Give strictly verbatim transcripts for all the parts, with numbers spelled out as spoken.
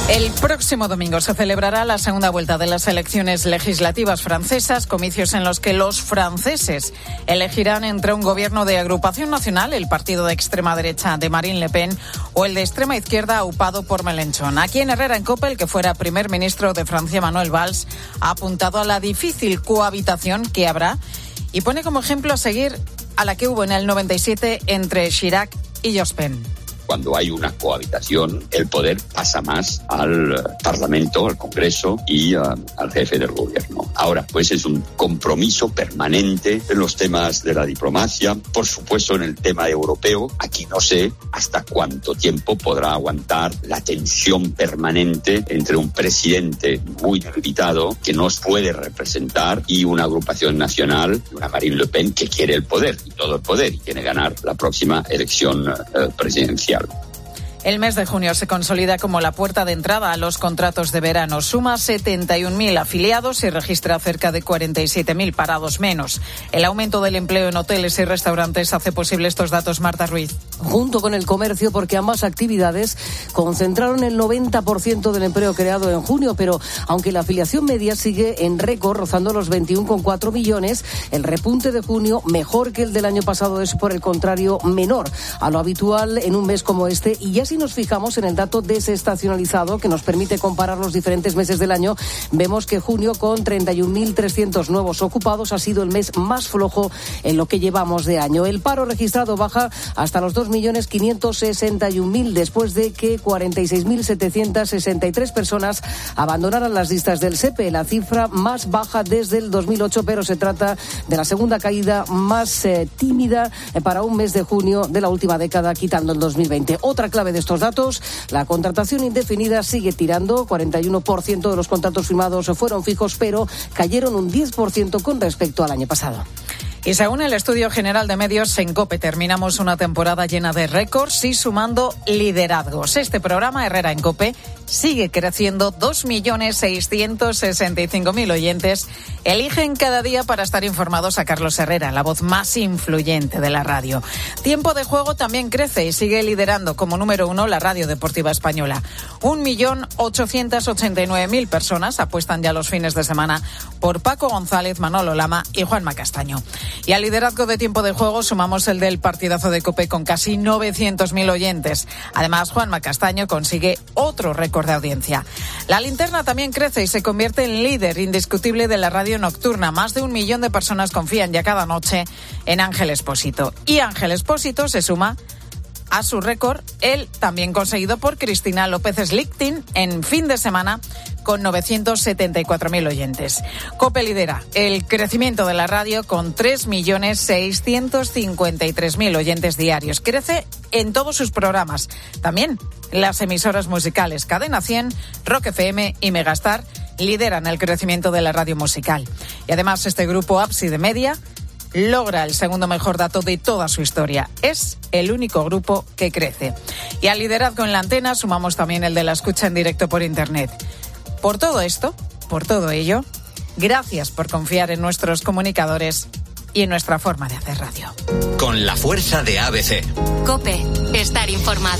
El próximo domingo se celebrará la segunda vuelta de las elecciones legislativas francesas, comicios en los que los franceses elegirán entre un gobierno de agrupación nacional, el partido de extrema derecha de Marine Le Pen, o el de extrema izquierda aupado por Mélenchon. Aquí en Herrera en Cope, el que fuera primer ministro de Francia, Manuel Valls, ha apuntado a la difícil cohabitación que habrá y pone como ejemplo a seguir a la que hubo en el noventa y siete entre Chirac y Jospin. Cuando hay una cohabitación, el poder pasa más al Parlamento, al Congreso y uh, al jefe del gobierno. Ahora, pues es un compromiso permanente en los temas de la diplomacia, por supuesto en el tema europeo. Aquí no sé hasta cuánto tiempo podrá aguantar la tensión permanente entre un presidente muy debilitado que nos puede representar y una agrupación nacional, una Marine Le Pen que quiere el poder, y todo el poder, y quiere ganar la próxima elección uh, presidencial. El mes de junio se consolida como la puerta de entrada a los contratos de verano. Suma setenta y un mil afiliados y registra cerca de cuarenta y siete mil parados menos. El aumento del empleo en hoteles y restaurantes hace posible estos datos, Marta Ruiz. Junto con el comercio, porque ambas actividades concentraron el noventa por ciento del empleo creado en junio, pero aunque la afiliación media sigue en récord, rozando los veintiuno coma cuatro millones, el repunte de junio, mejor que el del año pasado, es por el contrario menor a lo habitual en un mes como este. Y ya si nos fijamos en el dato desestacionalizado que nos permite comparar los diferentes meses del año, vemos que junio, con treinta y un mil trescientos nuevos ocupados, ha sido el mes más flojo en lo que llevamos de año. El paro registrado baja hasta los dos millones quinientos sesenta y un mil después de que cuarenta y seis mil setecientos sesenta y tres personas abandonaran las listas del S E P E, la cifra más baja desde el dos mil ocho, pero se trata de la segunda caída más eh, tímida eh, para un mes de junio de la última década, quitando el dos mil veinte. Otra clave de estos datos: la contratación indefinida sigue tirando. cuarenta y uno por ciento de los contratos firmados fueron fijos, pero cayeron un diez por ciento con respecto al año pasado. Y según el Estudio General de Medios, en COPE terminamos una temporada llena de récords y sumando liderazgos. Este programa, Herrera en COPE, sigue creciendo. dos millones seiscientos sesenta y cinco mil oyentes eligen cada día para estar informados a Carlos Herrera, la voz más influyente de la radio. Tiempo de Juego también crece y sigue liderando como número uno la radio deportiva española. un millón ochocientos ochenta y nueve mil personas apuestan ya los fines de semana por Paco González, Manolo Lama y Juanma Castaño. Y al liderazgo de Tiempo de Juego sumamos el del partidazo de COPE con casi novecientos mil oyentes. Además, Juanma Castaño consigue otro récord de audiencia. La linterna también crece y se convierte en líder indiscutible de la radio nocturna. Más de un millón de personas confían ya cada noche en Ángel Expósito. Y Ángel Expósito se suma a su récord, él también conseguido por Cristina López Slichting en fin de semana, con novecientos setenta y cuatro mil oyentes. COPE lidera el crecimiento de la radio con tres millones seiscientos cincuenta y tres mil oyentes diarios. Crece en todos sus programas. También las emisoras musicales Cadena cien, Rock F M y Megastar lideran el crecimiento de la radio musical. Y además este grupo Ábside Media logra el segundo mejor dato de toda su historia. Es el único grupo que crece. Y al liderazgo en la antena sumamos también el de la escucha en directo por Internet. Por todo esto, por todo ello, gracias por confiar en nuestros comunicadores y en nuestra forma de hacer radio. Con la fuerza de A B C. COPE, estar informado.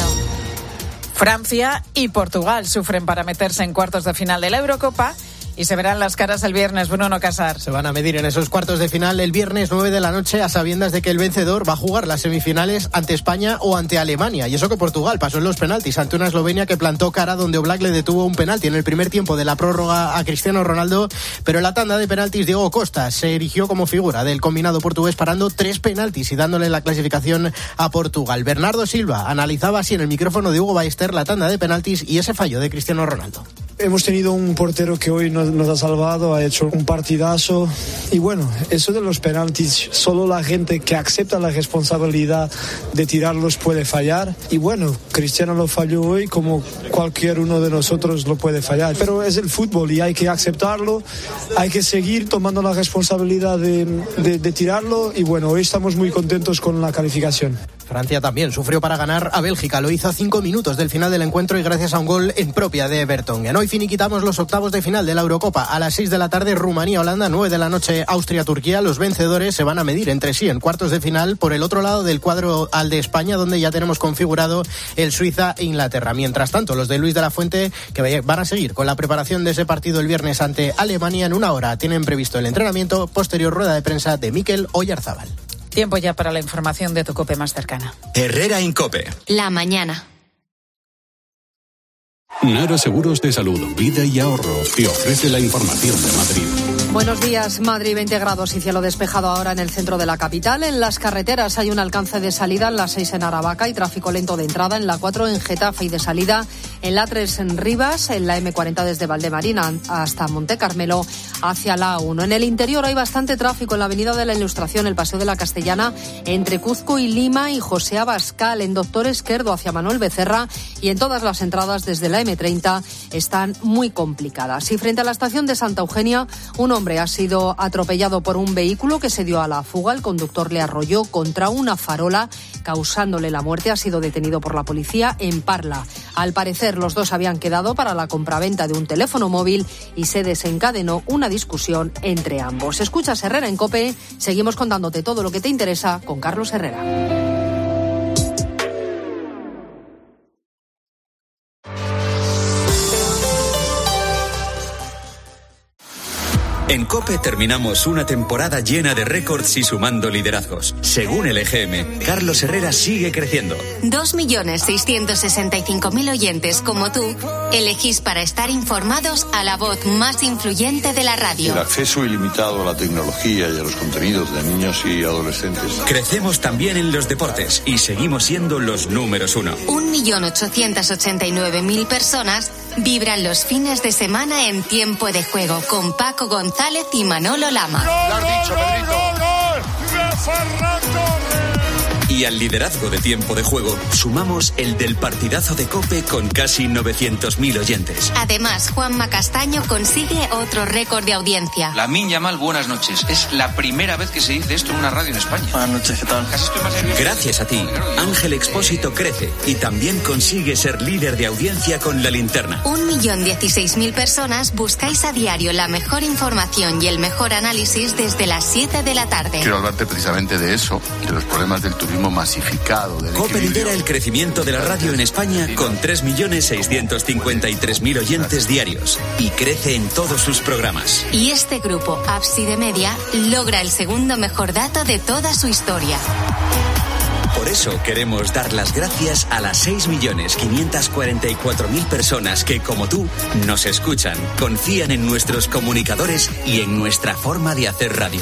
Francia y Portugal sufren para meterse en cuartos de final de la Eurocopa y se verán las caras el viernes. Bruno Casar. Se van a medir en esos cuartos de final el viernes nueve de la noche, a sabiendas de que el vencedor va a jugar las semifinales ante España o ante Alemania. Y eso que Portugal pasó en los penaltis ante una Eslovenia que plantó cara donde Oblak le detuvo un penalti en el primer tiempo de la prórroga a Cristiano Ronaldo. Pero en la tanda de penaltis, Diego Costa se erigió como figura del combinado portugués, parando tres penaltis y dándole la clasificación a Portugal. Bernardo Silva analizaba así en el micrófono de Hugo Ballester la tanda de penaltis y ese fallo de Cristiano Ronaldo. Hemos tenido un portero que hoy nos, nos ha salvado, ha hecho un partidazo. Y bueno, eso de los penaltis, solo la gente que acepta la responsabilidad de tirarlos puede fallar. Y bueno, Cristiano lo falló hoy como cualquier uno de nosotros lo puede fallar. Pero es el fútbol y hay que aceptarlo, hay que seguir tomando la responsabilidad de, de, de tirarlo. Y bueno, hoy estamos muy contentos con la calificación. Francia también sufrió para ganar a Bélgica. Lo hizo a cinco minutos del final del encuentro y gracias a un gol en propia de Vertonghen. Hoy finiquitamos los octavos de final de la Eurocopa. A las seis de la tarde, Rumanía-Holanda, nueve de la noche, Austria-Turquía. Los vencedores se van a medir entre sí en cuartos de final por el otro lado del cuadro al de España, donde ya tenemos configurado el Suiza-Inglaterra. Mientras tanto, los de Luis de la Fuente, que van a seguir con la preparación de ese partido el viernes ante Alemania, en una hora tienen previsto el entrenamiento, posterior rueda de prensa de Mikel Oyarzábal. Tiempo ya para la información de tu COPE más cercana. Herrera Incope. La mañana. Nara Seguros de Salud, Vida y Ahorro te ofrece la información de Madrid. Buenos días. Madrid, veinte grados y cielo despejado ahora en el centro de la capital. En las carreteras hay un alcance de salida en la seis en Aravaca y tráfico lento de entrada en la cuatro en Getafe y de salida en la tres en Rivas, en la eme cuarenta desde Valdemarina hasta Montecarmelo hacia la A uno. En el interior hay bastante tráfico en la avenida de la Ilustración, el Paseo de la Castellana entre Cuzco y Lima y José Abascal, en Doctor Esquerdo hacia Manuel Becerra y en todas las entradas desde la eme treinta están muy complicadas. Y frente a la estación de Santa Eugenia, un hombre ha sido atropellado por un vehículo que se dio a la fuga. El conductor le arrolló contra una farola, causándole la muerte. Ha sido detenido por la policía en Parla. Al parecer, los dos habían quedado para la compraventa de un teléfono móvil y se desencadenó una discusión entre ambos. Escuchas Herrera en COPE. Seguimos contándote todo lo que te interesa con Carlos Herrera. En COPE terminamos una temporada llena de récords y sumando liderazgos. Según el E G M, Carlos Herrera sigue creciendo. dos millones seiscientos sesenta y cinco mil oyentes como tú elegís para estar informados a la voz más influyente de la radio. El acceso ilimitado a la tecnología y a los contenidos de niños y adolescentes. Crecemos también en los deportes y seguimos siendo los números uno. Un millón ochocientos ochenta y nueve mil personas vibran los fines de semana en Tiempo de Juego con Paco González y Manolo Lama. Lo has dicho, Pedrito. Y al liderazgo de Tiempo de Juego sumamos el del partidazo de COPE con casi novecientos mil oyentes. Además, Juanma Castaño consigue otro récord de audiencia. Lamine Yamal, buenas noches. Es la primera vez que se dice esto en una radio en España. Buenas noches, ¿qué tal? Casi estoy más nervioso. Gracias a ti, Ángel Expósito crece y también consigue ser líder de audiencia con La Linterna. Un millón dieciséis mil personas buscáis a diario la mejor información y el mejor análisis desde las siete de la tarde. Quiero hablarte precisamente de eso, de los problemas del turismo masificado. Del COPE lidera el crecimiento de la radio en España con tres millones seiscientos cincuenta y tres mil oyentes diarios y crece en todos sus programas. Y este grupo, Ábside Media, logra el segundo mejor dato de toda su historia. Por eso queremos dar las gracias a las seis millones quinientos cuarenta y cuatro mil personas que, como tú, nos escuchan, confían en nuestros comunicadores y en nuestra forma de hacer radio.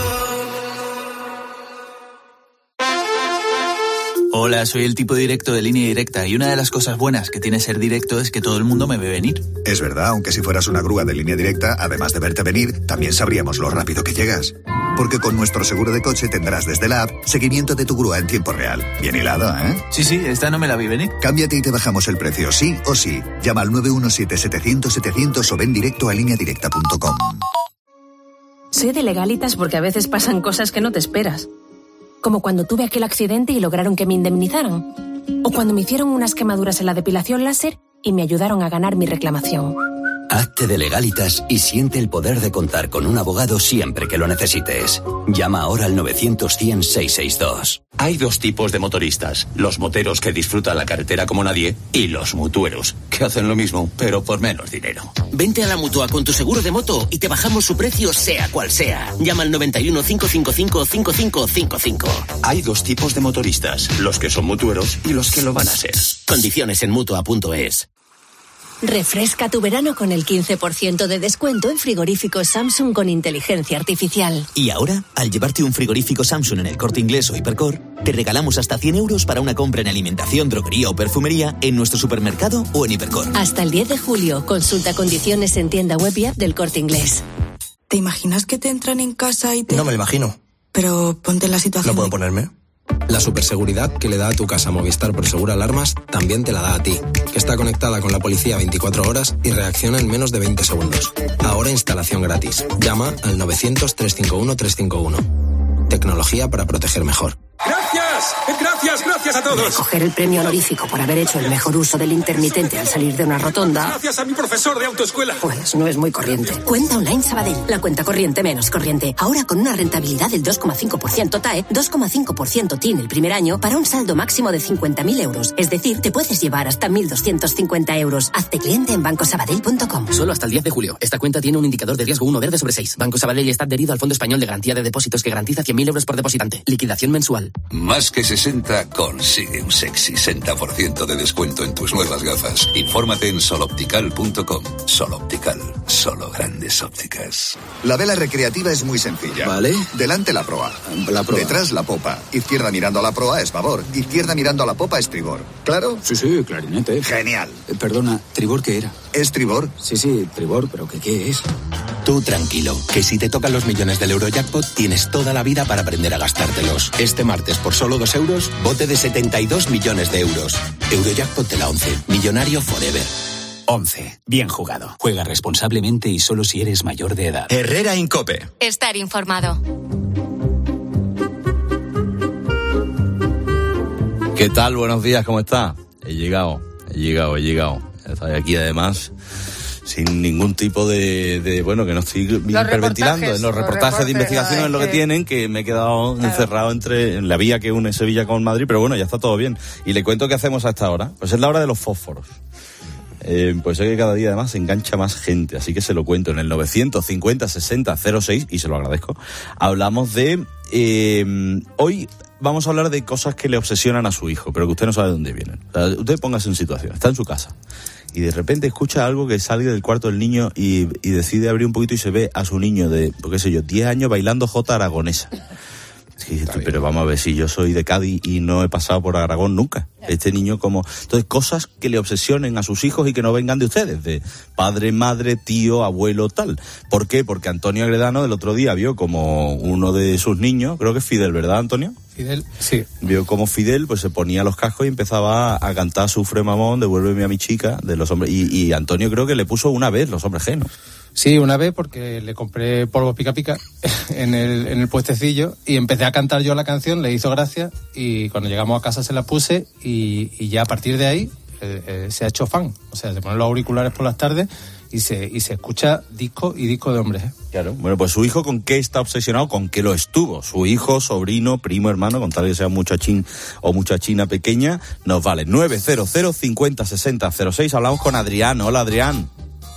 Hola, soy el tipo directo de Línea Directa y una de las cosas buenas que tiene ser directo es que todo el mundo me ve venir. Es verdad, aunque si fueras una grúa de Línea Directa, además de verte venir, también sabríamos lo rápido que llegas. Porque con nuestro seguro de coche tendrás desde la app seguimiento de tu grúa en tiempo real. Bien hilado, ¿eh? Sí, sí, esta no me la vi venir. Cámbiate y te bajamos el precio, sí o sí. Llama al nueve uno siete setecientos setecientos o ven directo a línea directa punto com. Sé de legalitas porque a veces pasan cosas que no te esperas. Como cuando tuve aquel accidente y lograron que me indemnizaran. O cuando me hicieron unas quemaduras en la depilación láser y me ayudaron a ganar mi reclamación. Hazte de Legalitas y siente el poder de contar con un abogado siempre que lo necesites. Llama ahora al novecientos cien seiscientos sesenta y dos. Hay dos tipos de motoristas. Los moteros que disfrutan la carretera como nadie y los mutueros, que hacen lo mismo, pero por menos dinero. Vente a la Mutua con tu seguro de moto y te bajamos su precio sea cual sea. Llama al noventa y uno, cinco cinco cinco, cinco cinco cinco cinco. Hay dos tipos de motoristas. Los que son mutueros y los que lo van a ser. Condiciones en mutua punto es. Refresca tu verano con el quince por ciento de descuento en frigoríficos Samsung con inteligencia artificial. Y ahora, al llevarte un frigorífico Samsung en el Corte Inglés o Hipercor, te regalamos hasta cien euros para una compra en alimentación, droguería o perfumería en nuestro supermercado o en Hipercor. Hasta el diez de julio, consulta condiciones en tienda web y app del Corte Inglés. ¿Te imaginas que te entran en casa y te...? No me lo imagino. Pero ponte en la situación... ¿No puedo ponerme? La superseguridad que le da a tu casa Movistar Prosegur Alarmas también te la da a ti, que está conectada con la policía veinticuatro horas y reacciona en menos de veinte segundos. Ahora instalación gratis. Llama al novecientos, trescientos cincuenta y uno, trescientos cincuenta y uno. Tecnología para proteger mejor. ¡Gracias! ¡Gracias, gracias! Gracias a todos. Coger el premio honorífico por haber hecho el mejor uso del intermitente al salir de una rotonda. Gracias a mi profesor de autoescuela. Pues no es muy corriente. Cuenta Online Sabadell. La cuenta corriente menos corriente. Ahora con una rentabilidad del dos coma cinco por ciento T A E, dos coma cinco por ciento T I N el primer año para un saldo máximo de cincuenta mil euros. Es decir, te puedes llevar hasta mil doscientos cincuenta euros. Hazte cliente en banco sabadell punto com. Solo hasta el diez de julio. Esta cuenta tiene un indicador de riesgo uno verde sobre seis. Banco Sabadell está adherido al Fondo Español de Garantía de Depósitos que garantiza cien mil euros por depositante. Liquidación mensual. Más que sesenta consigue un sexy sesenta por ciento de descuento en tus nuevas gafas. Infórmate en soloptical punto com. Soloptical. Solo grandes ópticas. La vela recreativa es muy sencilla. Vale. Delante la proa. La proa. Detrás la popa. Izquierda mirando a la proa es babor. Izquierda mirando a la popa es tribor. ¿Claro? Sí, sí, clarinete. Genial. Eh, perdona, ¿tribor qué era? ¿Es tribor? Sí, sí, tribor, pero ¿qué, qué es? Tú tranquilo, que si te tocan los millones del Eurojackpot, tienes toda la vida para aprender a gastártelos. Este martes, por solo dos euros, bote de setenta y dos millones de euros. Eurojackpot de la once. Millonario forever. once. Bien jugado. Juega responsablemente y solo si eres mayor de edad. Herrera Incope. Estar informado. ¿Qué tal? Buenos días, ¿cómo está? He llegado, he llegado, he llegado. Estoy aquí además sin ningún tipo de, de bueno, que no estoy hiperventilando. En los reportajes de investigación es lo que tienen, que me he quedado claro. encerrado entre en la vía que une Sevilla con Madrid, pero bueno, ya está todo bien. Y le cuento qué hacemos a esta hora. Pues es la hora de los fósforos. Eh, pues sé que cada día además se engancha más gente, así que se lo cuento en el novecientos cincuenta sesenta cero seis y se lo agradezco. Hablamos de eh, hoy vamos a hablar de cosas que le obsesionan a su hijo, pero que usted no sabe de dónde vienen. O sea, usted póngase en situación, está en su casa y de repente escucha algo que sale del cuarto del niño y, y decide abrir un poquito y se ve a su niño de, qué sé yo, diez años bailando jota aragonesa. Sí, pero vamos a ver, si yo soy de Cádiz y no he pasado por Aragón nunca. Este niño como... Entonces, cosas que le obsesionen a sus hijos y que no vengan de ustedes, de padre, madre, tío, abuelo, tal. ¿Por qué? Porque Antonio Agredano el otro día vio como uno de sus niños, creo que es Fidel, ¿verdad, Antonio? Fidel, sí. Vio como Fidel pues se ponía los cascos y empezaba a cantar Sufre mamón, devuélveme a mi chica, de los hombres. Y, y Antonio creo que le puso una vez Los Hombres G, ¿no? Sí, una vez porque le compré polvo pica pica en el, en el puestecillo y empecé a cantar yo la canción, le hizo gracia y cuando llegamos a casa se la puse y, y ya a partir de ahí eh, eh, se ha hecho fan. O sea, se ponen los auriculares por las tardes y se y se escucha disco y disco de hombres, ¿eh? Claro. Bueno, pues su hijo, ¿con qué está obsesionado? ¿Con qué lo estuvo? Su hijo, sobrino, primo, hermano, con tal que sea muchachín o muchachina pequeña, nos vale. nueve cero cero cincuenta sesenta cero seis. Hablamos con Adrián. Hola, Adrián.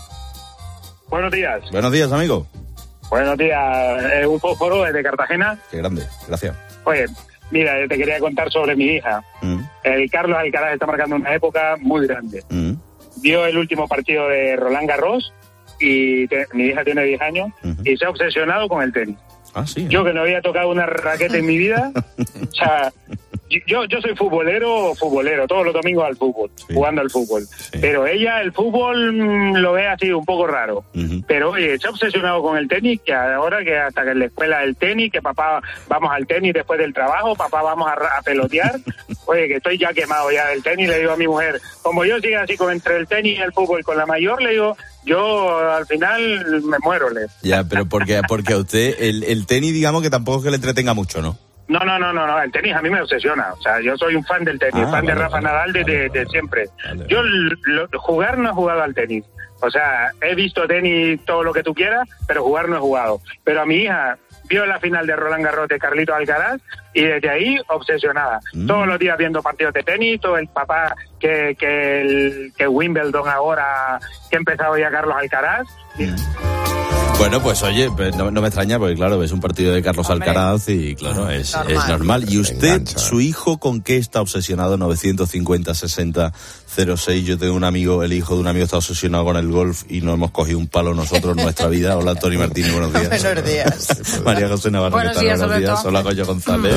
Buenos días. Buenos días, amigo. Buenos días. Eh, un fósforo desde Cartagena. Qué grande, gracias. Oye, mira, te quería contar sobre mi hija. Mm. El Carlos Alcaraz está marcando una época muy grande. Mm. Vio el último partido de Roland Garros y te, mi hija tiene diez años uh-huh. y se ha obsesionado con el tenis. Ah, sí. Yo que no había tocado una raqueta en mi vida, o sea... Yo, yo soy futbolero, futbolero, todos los domingos al fútbol, sí. jugando al fútbol. Sí. Pero ella el fútbol mmm, lo ve así un poco raro. Uh-huh. Pero oye, se ha obsesionado con el tenis, que ahora que hasta que en la escuela el tenis, que papá vamos al tenis después del trabajo, papá vamos a, a pelotear. Oye, que estoy ya quemado ya del tenis, le digo a mi mujer, como yo siga así con entre el tenis y el fútbol con la mayor, le digo, yo al final me muero. Le. Ya, pero porque, porque a usted el, el tenis, digamos que tampoco es que le entretenga mucho, ¿no? No, no, no, no, no, el tenis a mí me obsesiona. O sea, yo soy un fan del tenis, ah, fan vale, de Rafa vale, Nadal de, de, de siempre. Vale. Yo lo, jugar no he jugado al tenis. O sea, he visto tenis todo lo que tú quieras, pero jugar no he jugado. Pero a mi hija vio la final de Roland Garros de Carlitos Alcaraz y desde ahí obsesionada. Mm. Todos los días viendo partidos de tenis, todo el papá que, que, el, que Wimbledon ahora, que ha empezado ya Carlos Alcaraz. Mm. Bueno, pues oye, no, no me extraña porque claro, es un partido de Carlos Hombre. Alcaraz y claro, es normal. es normal. ¿Y usted, engancha, su hijo, con qué está obsesionado? novecientos cincuenta sesenta cero seis. Yo tengo un amigo, el hijo de un amigo está obsesionado con el golf y no hemos cogido un palo nosotros en nuestra vida. Hola, Antonio Martínez, buenos días. Buenos días. María José Navarro, buenos ¿qué tal? días, buenos días. Hola, Goyo González.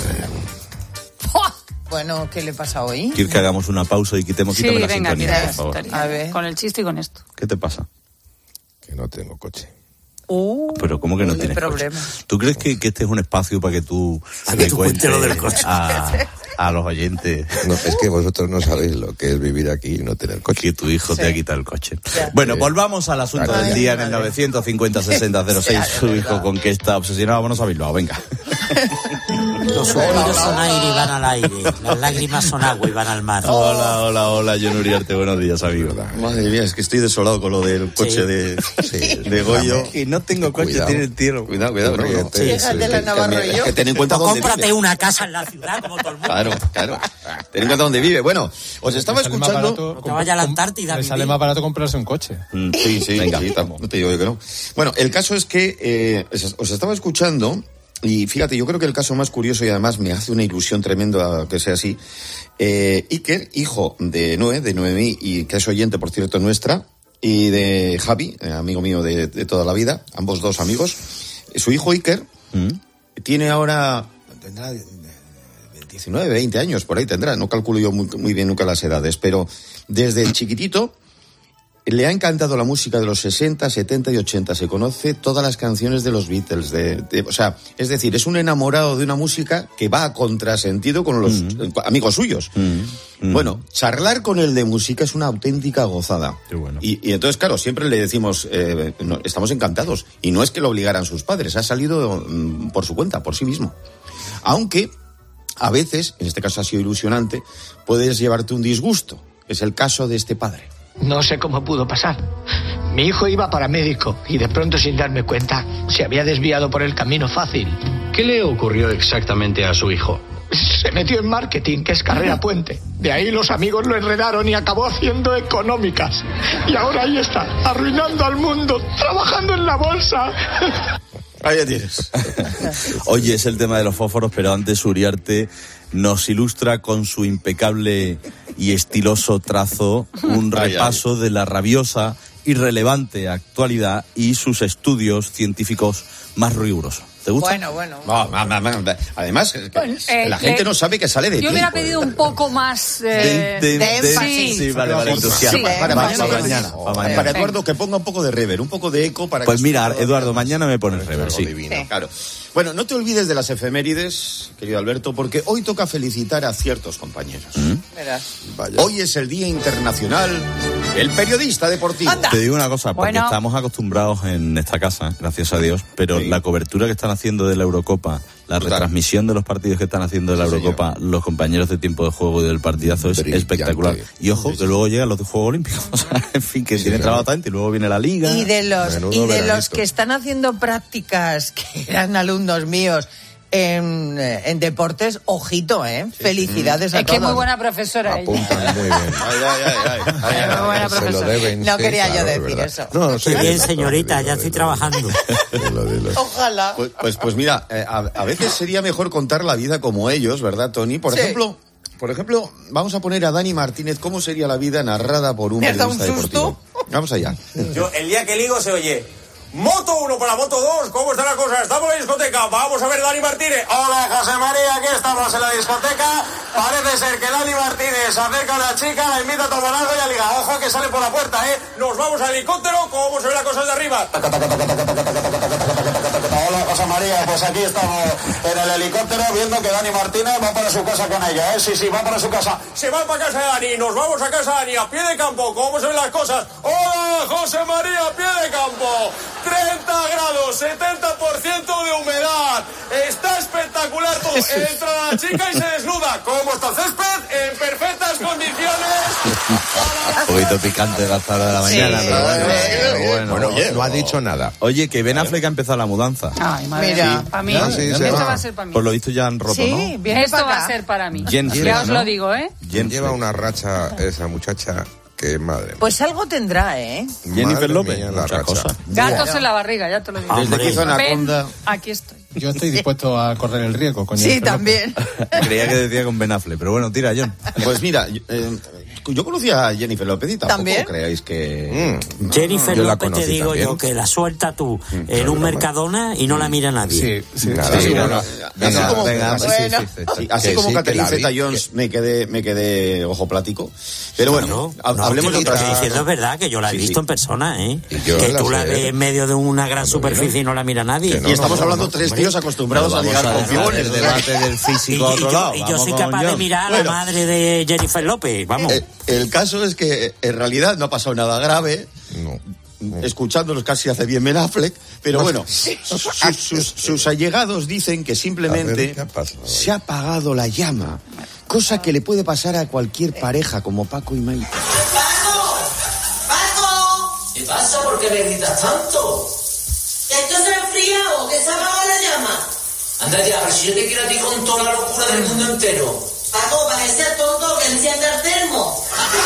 Bueno, ¿qué le pasa hoy? Quiero que hagamos una pausa y quitemos, sí, quítame la venga, sintonía, mira, por favor. A ver. Con el chiste y con esto. ¿Qué te pasa? Que no tengo coche. Uh, pero ¿cómo que no tienes problema. coche? ¿Tú crees que, que este es un espacio para que tú para que tú cuentes lo del coche? A, a los oyentes. No, es que vosotros no sabéis lo que es vivir aquí y no tener coche. Que tu hijo sí. te ha quitado el coche. Ya. Bueno, volvamos al asunto claro, del día. En el novecientos cincuenta sesenta cero seis, su hijo con que está obsesionado. Vámonos a Bilbao, venga. Los suspiros son aire y van al aire. Las lágrimas son agua y van al mar. Hola, hola, hola, John Uriarte. Buenos días, amigo. Madre mía, es que estoy desolado con lo del coche sí. de, sí, de Goyo. Y no tengo coche, cuidado. Tiene el tierno. Cuidado, cuidado. No, no. Sí, sí, de la Navarro y yo. Que ten en cuenta dónde cómprate vive. una casa en la ciudad como todo el mundo. Claro, claro. Ten en cuenta dónde vive. Bueno, os estaba escuchando. Barato, no te vaya a la Antártida. Me sale más barato comprarse un coche. Mm, sí, sí, venga, sí, no te digo yo que no. Bueno, el caso es que eh, os estaba escuchando. Y fíjate, yo creo que el caso más curioso, y además me hace una ilusión tremenda que sea así, eh, Iker, hijo de Noé, de Noemí, y que es oyente, por cierto, nuestra, y de Javi, eh, amigo mío de, de toda la vida, ambos dos amigos, su hijo Iker ¿Mm? tiene ahora, tendrá diecinueve, veinte años, por ahí tendrá, no calculo yo muy, muy bien nunca las edades, pero desde chiquitito le ha encantado la música de los sesenta, setenta y ochenta. Se conoce todas las canciones de los Beatles. De, de, o sea, es decir, es un enamorado de una música que va a contrasentido con los mm. amigos suyos. Mm. Bueno, charlar con él de música es una auténtica gozada. Qué bueno. Y, y entonces, claro, siempre le decimos, eh, no, estamos encantados. Y no es que lo obligaran sus padres, ha salido mm, por su cuenta, por sí mismo. Aunque, a veces, en este caso ha sido ilusionante, puedes llevarte un disgusto. Es el caso de este padre. No sé cómo pudo pasar. Mi hijo iba para médico y de pronto, sin darme cuenta, se había desviado por el camino fácil. ¿Qué le ocurrió exactamente a su hijo? Se metió en marketing, que es carrera puente. De ahí los amigos lo enredaron y acabó haciendo económicas. Y ahora ahí está, arruinando al mundo, trabajando en la bolsa. Ahí ya tienes. Oye, es el tema de los fósforos, pero antes Uriarte nos ilustra con su impecable y estiloso trazo un repaso ay, ay. de la rabiosa y relevante actualidad y sus estudios científicos más rigurosos. ¿Te gusta? Bueno, bueno. No, no, no, no. Además, bueno, eh, la gente eh, no sabe que sale de Yo tiempo, hubiera pedido un poco más eh, de, de, de énfasis. Sí, vale, vale. Entusiasmo. Sí, para, para, para, para, mañana, para, para, para Eduardo, que ponga un poco de rever, un poco de eco. Para pues que mira, Eduardo, mañana me pones rever, sí. Divino, sí. Claro. Bueno, no te olvides de las efemérides, querido Alberto, porque hoy toca felicitar a ciertos compañeros. ¿Mm? Hoy es el Día Internacional del Periodista Deportivo. ¡Anda! Te digo una cosa, porque bueno. estamos acostumbrados en esta casa, gracias a Dios, pero sí. la cobertura que están haciendo de la Eurocopa, la Total. retransmisión de los partidos que están haciendo de la sí, Eurocopa, señor. los compañeros de tiempo de juego y del partidazo es Brillante. espectacular. Y ojo, sí, sí. que luego llegan los de Juegos Olímpicos. O sea, en fin, que sí, tiene trabajo tanto y luego viene la Liga. Y de los, y de los que están haciendo prácticas, que eran alumnos míos, En, en deportes, ojito, ¿eh? Sí, Felicidades sí. a es todos. Es que muy buena profesora Apuntan ella. muy bien. Ay, ay, ay, ay, ay, ay, muy buena ay, profesora. Deben, no sí, quería claro, yo decir ¿verdad? eso. No, sí, bien, señorita, dilo, ya estoy dilo, trabajando. Dilo, dilo. Ojalá. Pues, pues, pues mira, eh, a, a veces sería mejor contar la vida como ellos, ¿verdad, Tony? Por sí. ejemplo... Por ejemplo, vamos a poner a Dani Martínez. ¿Cómo sería la vida narrada por un periodista un deportivo? Vamos allá. Yo, el día que ligo se oye... Moto uno para Moto dos, ¿cómo está la cosa? Estamos en la discoteca, vamos a ver Dani Martínez. Hola José María, aquí estamos en la discoteca. Parece ser que Dani Martínez se acerca a una chica, la invita a tomar algo y a ligar. Ojo que sale por la puerta, ¿eh? Nos vamos al helicóptero, ¿cómo se ve la cosa de arriba? Hola José María, pues aquí estamos en el helicóptero viendo que Dani Martínez va para su casa con ella, ¿eh? Sí, sí, va para su casa. Se va para casa de Dani, nos vamos a casa de Dani, a pie de campo, ¿cómo se ven las cosas? Hola José María, a pie de campo. treinta grados, setenta por ciento de humedad. Está espectacular todo. Entra la chica y se desnuda. ¿Cómo está el césped? En perfectas condiciones. Un poquito picante de la tarde de la mañana, sí, pero bueno. Pero bueno, bueno oye, no ha dicho nada. Oye, que Ben Affleck ha empezado la mudanza. Ay, madre mía. Para mí. Ah, sí, esto va. va a ser para mí. Por lo visto ya han roto, sí, ¿no? Bien, esto va a ser para mí. Jen ya Fleck, os ¿no? lo digo, ¿eh? Jen lleva una racha esa muchacha que madre. Pues algo tendrá, ¿eh? Jennifer López, mía, la racha. cosa. Gatos wow. en la barriga, ya te lo digo. Desde que hizo Anaconda. Aquí estoy. Yo estoy dispuesto a correr el riesgo con Sí, también. Creía que decía con Ben Affleck, pero bueno, tira, John. Pues mira, eh, yo conocía a Jennifer López y tampoco ¿También? creáis que... Mm. Jennifer yo la López, te conocí digo también. yo, que la suelta tú en un Mercadona y no la mira nadie. Sí, sí, Nada, sí, sí, bueno, venga, así como, venga, así, bueno. sí, sí, sí, así Que como sí, Catherine que la vi, Zeta-Jones me quedé, me quedé ojo plático. Pero bueno, No, ha- no, hablemos que de lo que otras estoy cosas. diciendo es verdad, que yo la he Sí, visto sí. en persona, ¿eh? yo Que la tú la sé. ves en medio de una gran superficie y no la mira nadie. Y estamos hablando de tres tíos acostumbrados a ligar con figuras. el debate del físico a Y- y otro yo- lado. Y yo Vamos soy con capaz de John. mirar a la Bueno. madre de Jennifer López, vamos. Eh, el caso es que en realidad no ha pasado nada grave. Escuchándolos casi hace bien Ben Affleck, pero bueno, sus, sus- sus allegados dicen que simplemente se ha apagado la llama, cosa que le puede pasar a cualquier pareja como Paco y Maite. ¿Qué pasa? ¿Por qué me gritas tanto? ¿Esto se ha enfriado? ¿Que se ha apagado la llama? Anda ya, pero si yo te quiero a ti con toda la locura del mundo entero. Paco, para que seas tonto, que encienda el termo.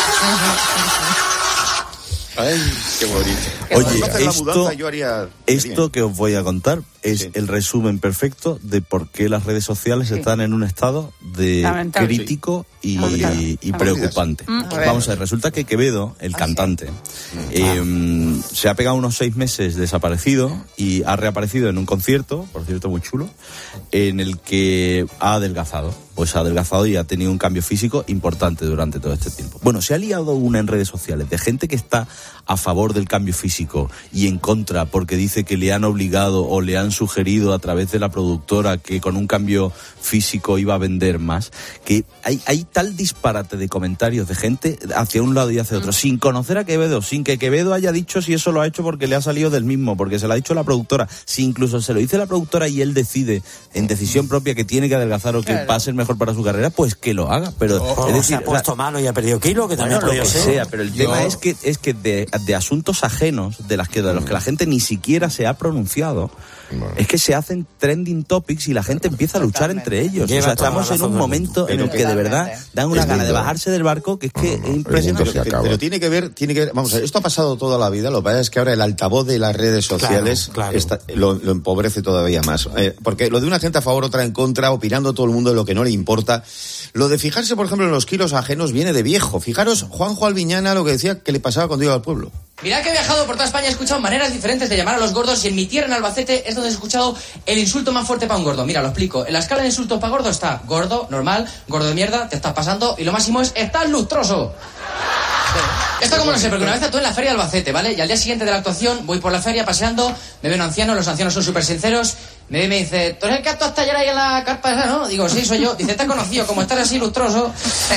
Ay, qué bonito. Oye, Cuando haces la esto, mudanza, yo haría- esto que os voy a contar es el resumen perfecto de por qué las redes sociales Sí. están en un estado de Lamentable. crítico y, Lamentable. y preocupante. Mm. A ver. Vamos a ver, resulta que Quevedo, el cantante, eh, se ha pegado unos seis meses desaparecido y ha reaparecido en un concierto, por cierto muy chulo, en el que ha adelgazado. Pues ha adelgazado y ha tenido un cambio físico importante durante todo este tiempo. Bueno, se ha liado una en redes sociales de gente que está a favor del cambio físico y en contra porque dice que le han obligado o le han sugerido a través de la productora que con un cambio físico iba a vender más, que hay, hay tal disparate de comentarios de gente hacia un lado y hacia otro, sin conocer a Quevedo, sin que Quevedo haya dicho si eso lo ha hecho porque le ha salido del mismo, porque se lo ha dicho la productora, si incluso se lo dice la productora y él decide en decisión propia que tiene que adelgazar o que Claro. va a ser mejor para su carrera, pues que lo haga. Pero O es se decir, ha puesto malo y ha perdido kilo, que también bueno, ha lo podido que ser. sea, pero el tema es que es que de, de asuntos ajenos de las que de los que la gente ni siquiera se ha pronunciado, es que se hacen trending topics y la gente empieza a luchar entre ellos. Lleva O sea, toda estamos la en razón un del momento mundo. en el Pero que de verdad dan una Es gana de lindo. bajarse del barco que es que es impresionante. Pero, pero tiene que ver, tiene que ver, vamos a ver, esto ha pasado toda la vida, lo que pasa es que ahora el altavoz de las redes sociales Claro, claro. está- lo, lo empobrece todavía más. Eh, porque lo de una gente a favor, otra en contra, opinando todo el mundo de lo que no le importa. Lo de fijarse, por ejemplo, en los kilos ajenos viene de viejo. Fijaros, Juanjo Albiñana lo que decía que le pasaba cuando iba al pueblo. Mirad que he viajado por toda España, he escuchado maneras diferentes de llamar a los gordos y en mi tierra, en Albacete, es donde he escuchado el insulto más fuerte para un gordo. Mira, lo explico. En la escala de insultos para gordo está gordo, normal, gordo de mierda, te estás pasando y lo máximo es estás lustroso. Esto como no sé, porque una vez actué en la feria de Albacete, ¿vale? Y al día siguiente de la actuación voy por la feria paseando, me ve un anciano, los ancianos son súper sinceros, me ve y me dice, ¿tú eres el que actuaste ayer ahí en la carpa esa, no? Digo, sí, soy yo. Dice, te he conocido, como estás así lustroso.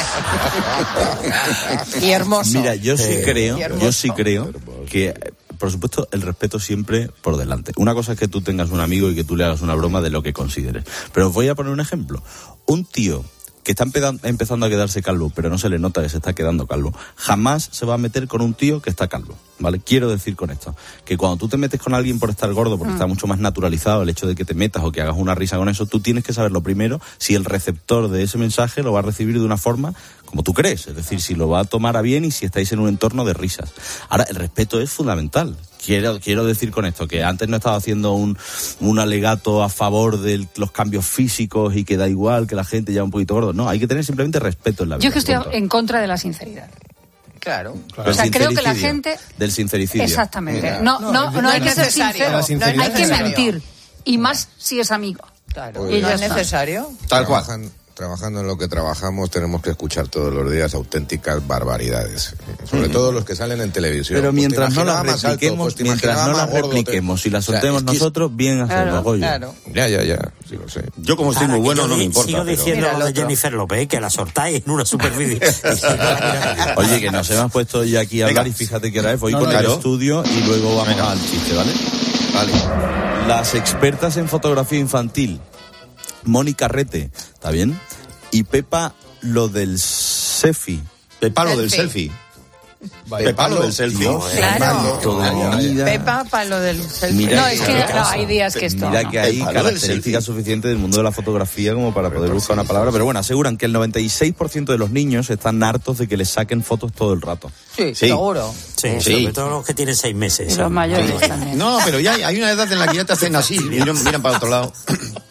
Y hermoso. Mira, yo sí Eh, creo, y hermoso. yo sí creo que, eh, por supuesto, el respeto siempre por delante. Una cosa es que tú tengas un amigo y que tú le hagas una broma de lo que consideres. Pero os voy a poner un ejemplo. Un tío que está empezando, empezando a quedarse calvo, pero no se le nota que se está quedando calvo, jamás se va a meter con un tío que está calvo, ¿vale? Quiero decir con esto, que cuando tú te metes con alguien por estar gordo, porque Mm. está mucho más naturalizado el hecho de que te metas o que hagas una risa con eso, tú tienes que saber lo primero, si el receptor de ese mensaje lo va a recibir de una forma como tú crees, es decir, si lo va a tomar a bien y si estáis en un entorno de risas. Ahora, el respeto es fundamental. Quiero, quiero decir con esto que antes no estaba haciendo un, un alegato a favor de los cambios físicos y que da igual que la gente ya un poquito gordo. No, hay que tener simplemente respeto en la vida. Yo es que estoy punto. en contra de la sinceridad. Claro. Del O sea, creo que la sincericidio, gente... Del sincericidio. Exactamente. Mira. No, no, no, no hay es que ser necesario. sincero, La sinceridad hay que es necesario. mentir. Y más si es amigo. Claro. Y ¿No ya es está. necesario? Tal cual. Trabajan- Trabajando en lo que trabajamos tenemos que escuchar todos los días auténticas barbaridades, sobre todo los que salen en televisión. Pero Pues te mientras no imaginaba las más alto, repliquemos, pues te mientras imaginaba no las más gordo, te- repliquemos y las O sea, soltemos es que es- nosotros, bien hacemos, Claro, Goyo. claro. Ya, ya, ya, sí lo sé. Yo como estoy Ahora, muy bueno yo no me di- importa. Sigo pero- diciendo Mira lo el de otro. Jennifer López, que la soltáis en una superficie. Oye, que nos hemos puesto ya aquí a hablar Venga. y fíjate que era voy No, con no, el claro. estudio y luego vamos Venga. al chiste, ¿vale? Vale. Las expertas en fotografía infantil, Mónica Rete, ¿está bien? Y Pepa lo del selfie. Pepa lo del Selfie. selfie. Pepa lo del selfie. Dios, Claro. toda mi vida. Pepa para lo del selfie. Mira No, que es que cada no, caso. hay días que esto... Mira no. que hay Pepa, lo del características selfie. suficientes del mundo de la fotografía como para poder buscar una palabra. Pero bueno, aseguran que el noventa y seis por ciento de los niños están hartos de que les saquen fotos todo el rato. Sí, Sí. seguro. Sí, Sí. sobre todo los que tienen seis meses. Y los mayores también. No, pero ya hay, hay una edad en la que ya te hacen así, miran, miran para otro lado.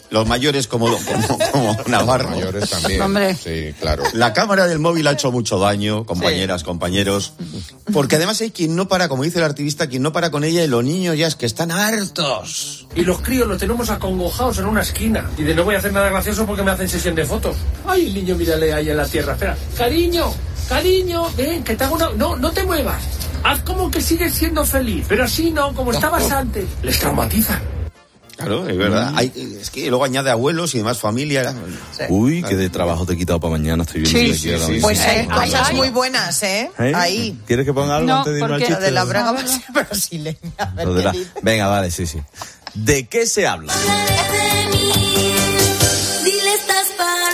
Los mayores como, como, como Navarro. Los mayores también. Hombre. Sí, claro. La cámara del móvil ha hecho mucho daño, compañeras, sí. compañeros. Porque además hay quien no para, como dice el activista, quien no para con ella, y los niños ya es que están hartos. Y los críos los tenemos acongojados en una esquina. Y de no voy a hacer nada gracioso porque me hacen sesión de fotos. Ay, niño, mírale ahí en la tierra. Espera. Cariño, cariño, ven, que te hago una... No, no te muevas. Haz como que sigues siendo feliz. Pero así no, como estabas antes. Les traumatizan. Claro, es verdad. Hay, es que luego añade abuelos y demás familia. Sí. Uy, qué de trabajo te he quitado para mañana. Estoy viendo sí, aquí sí, ahora sí, mismo. Pues hay ay, cosas ay, muy buenas, ¿eh? ¿eh? Ahí. ¿Quieres que ponga algo no, antes de irme al chiste? de la braga brasileña. De la... Venga, vale, sí, sí. ¿De qué se habla? Dile estas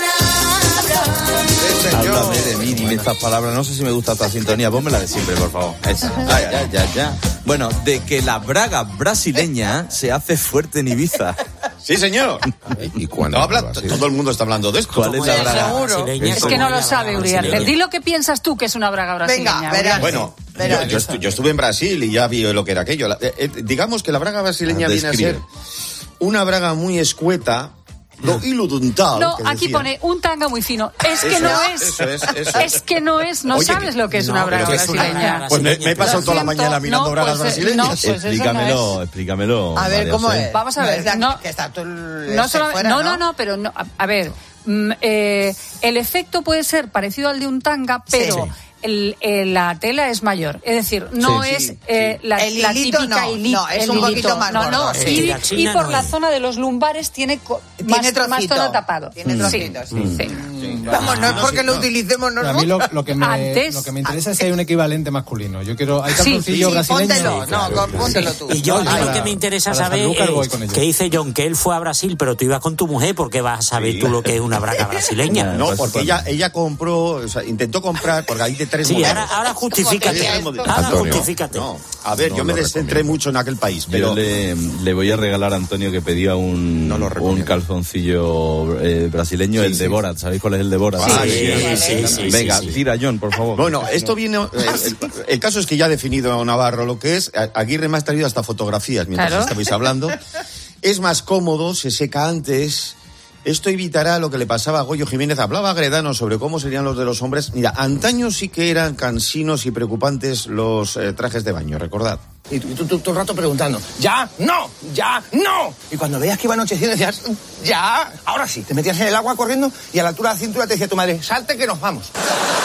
palabras. Háblame de mí, dime estas palabras. No sé si me gusta esta sintonía. Ponme la de siempre, por favor. Esa. Ya, ya, ya, ya. Bueno, de que la braga brasileña se hace fuerte en Ibiza. Sí, señor. ¿Y cuándo? No habla, todo el mundo está hablando de esto. ¿Cuál es la braga brasileña? Es que no lo sabe, Uriarte. Di lo que piensas tú que es una braga brasileña. Venga, verás. Bueno, yo, yo, estu- yo estuve en Brasil y ya vi lo que era aquello. Eh, eh, digamos que la braga brasileña viene a ser una braga muy escueta. Lo hilo dental. No, aquí pone un tanga muy fino. Es que eso, no es. Eso es, eso es. Es que no es. No Oye, sabes lo que es no, una braga es una brasileña. braga pues me, me he pasado toda la mañana mirando no, bragas pues, brasileñas. No, pues explícamelo, eso no es. explícamelo. A ver, María ¿cómo José. es? Vamos a ver. No, que está todo el no, solo, fuera, no, no, no, no, pero no, a, a ver. Mm, eh, el efecto puede ser parecido al de un tanga, pero. Sí. El, el, la tela es mayor, es decir, no sí, es sí, eh, sí. La, el la hilito típica no, hilito, no, es el un hilito, poquito más no, gordo, no, sí. y, y por no la es. Zona de los lumbares tiene, co- tiene más, más tono tapado. Tiene trocitos, sí. Mm. sí. sí. Vamos, no es porque no, lo utilicemos nosotros. A mí lo, lo, que me, Antes, lo que me interesa es si hay un equivalente masculino. Yo quiero, hay calzoncillo sí, sí, brasileño. Póntelo, no, no póntelo tú. Y yo, Ay, lo para, que me interesa saber es que dice John que él fue a Brasil, pero tú ibas con tu mujer, porque vas a saber sí. tú lo que es una braga brasileña. No, porque ella, ella compró, o sea, intentó comprar, porque hay de tres sí, modelos. ahora, ahora justifícate. Ahora justifícate. No, a ver, no yo me descentré mucho en aquel país, pero... Yo le, le voy a regalar a Antonio que pedía un, no un calzoncillo eh, brasileño, sí, el de sí. Borat. ¿Sabéis cuál es el de Borat? Sí, sí, sí, sí, sí, Venga, sí, sí. tira, John, por favor. Bueno, esto viene... Eh, el, el caso es que ya ha definido Navarro lo que es. Aguirre me ha traído hasta fotografías mientras claro. estabais hablando. Es más cómodo, se seca antes... Esto evitará lo que le pasaba a Goyo Jiménez. Hablaba Agredano sobre cómo serían los de los hombres. Mira, antaño sí que eran cansinos y preocupantes los eh, trajes de baño, recordad. Y tú, tú, tú todo el rato preguntando, ¡ya! ¡No! ¡Ya! ¡No! Y cuando veías que iba anocheciendo decías, ¡ya! Ahora sí. Te metías en el agua corriendo y a la altura de la cintura te decía tu madre, ¡salte que nos vamos!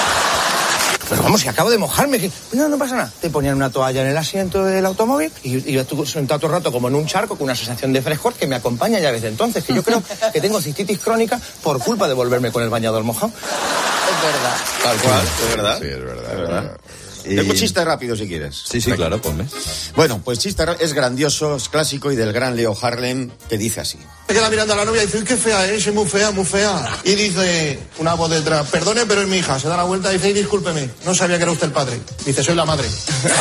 Pero vamos, si acabo de mojarme, que no, no pasa nada. Te ponían una toalla en el asiento del automóvil y, y yo estuve sentado todo el rato como en un charco con una sensación de frescor que me acompaña ya desde entonces, que yo creo que tengo cistitis crónica por culpa de volverme con el bañador mojado. Es verdad. Tal cual, es verdad. Sí, es verdad. Es verdad. Tengo un chiste rápido si quieres. Sí, sí, claro, ponme. Bueno, pues chiste es grandioso, es clásico y del gran Leo Harlem, que dice así. Se queda mirando a la novia y dice, uy, qué fea es, es muy fea, muy fea. Y dice una voz detrás, perdone, pero es mi hija. Se da la vuelta y dice, discúlpeme, no sabía que era usted el padre. Dice, soy la madre.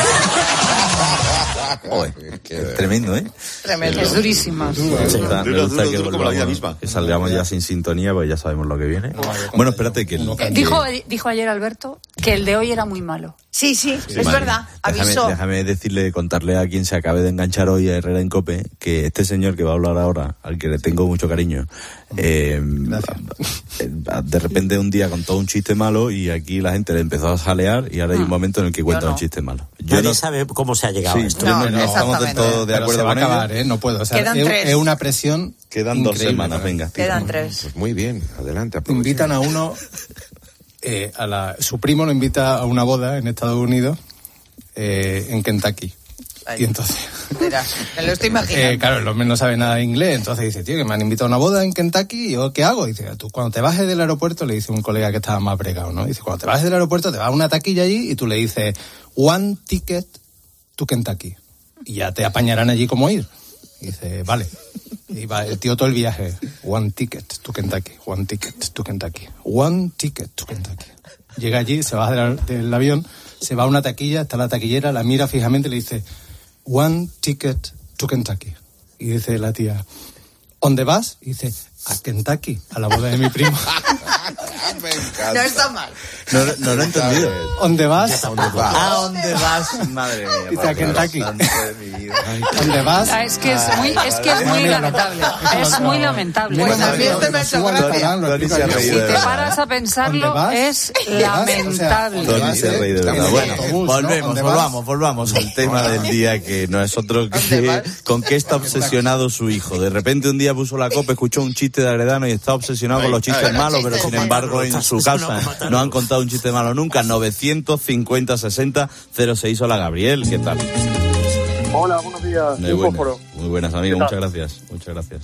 Joder, tremendo, ¿eh? Tremendo. Es durísimo. Sí, está, me duro, gusta duro, que, duro como la vida misma. que salgamos ya sin sintonía, porque ya sabemos lo que viene. Bueno, espérate que... El, eh, dijo, dijo ayer Alberto que el de hoy era muy malo. Sí, sí, sí, es vale. verdad, déjame, avisó. Déjame decirle, contarle a quien se acabe de enganchar hoy a Herrera en COPE, que este señor que va a hablar ahora, al que le tengo mucho cariño, eh, de repente un día contó un chiste malo y aquí la gente le empezó a jalear y ahora hay un momento en el que cuenta no. un chiste malo. Yo Nadie no sabe cómo se ha llegado sí, a esto. No, no, no estamos del todo de acuerdo con acabar, ¿eh? No puedo, o sea, Quedan es, tres. es una presión. Quedan dos semanas, venga. Tío. Quedan tres. Pues muy bien, adelante. Aprovechen. Invitan a uno, eh, a la, su primo lo invita a una boda en Estados Unidos, eh, en Kentucky. Ay. Y entonces... Mira, me lo estoy imaginando. Eh, claro, el hombre no sabe nada de inglés, entonces dice, tío, que me han invitado a una boda en Kentucky, ¿y yo qué hago? Dice, tú cuando te bajes del aeropuerto, le dice un colega que estaba más bregado, ¿no? Dice, cuando te bajes del aeropuerto, te vas a una taquilla allí y tú le dices, one ticket to Kentucky. Y ya te apañarán allí como ir. Y dice, vale. Y va el tío todo el viaje, one ticket to Kentucky, one ticket to Kentucky, one ticket to Kentucky. Llega allí, se baja del, del avión, se va a una taquilla, está la taquillera, la mira fijamente y le dice, one ticket to Kentucky. Y dice la tía, ¿dónde vas? Y dice, a Kentucky, a la boda de mi primo. Me encanta. No está mal. No, no lo he entendido. ¿Dónde vas? ¿A dónde vas? Madre mía. Dice a Kentucky. ¿Dónde vas? Ah, es que es muy, es que es muy lamentable. Es muy lamentable. Pues a mí esto me ha hecho gracia. Si te paras a pensarlo, es lamentable. Tony se ha reído de verdad. Bueno, volvemos, volvamos, volvamos al tema del día, que no es otro que con qué está obsesionado su hijo. De repente un día puso la copa, escuchó un chiste de Agredano y está obsesionado con los chistes malos, pero sin embargo en su casa no han contado un chiste malo nunca. novecientos cincuenta sesenta cero seis. Hola, Gabriel, ¿qué tal? Hola, buenos días. Muy buenas, muy buenas, amigo, muchas gracias, muchas gracias.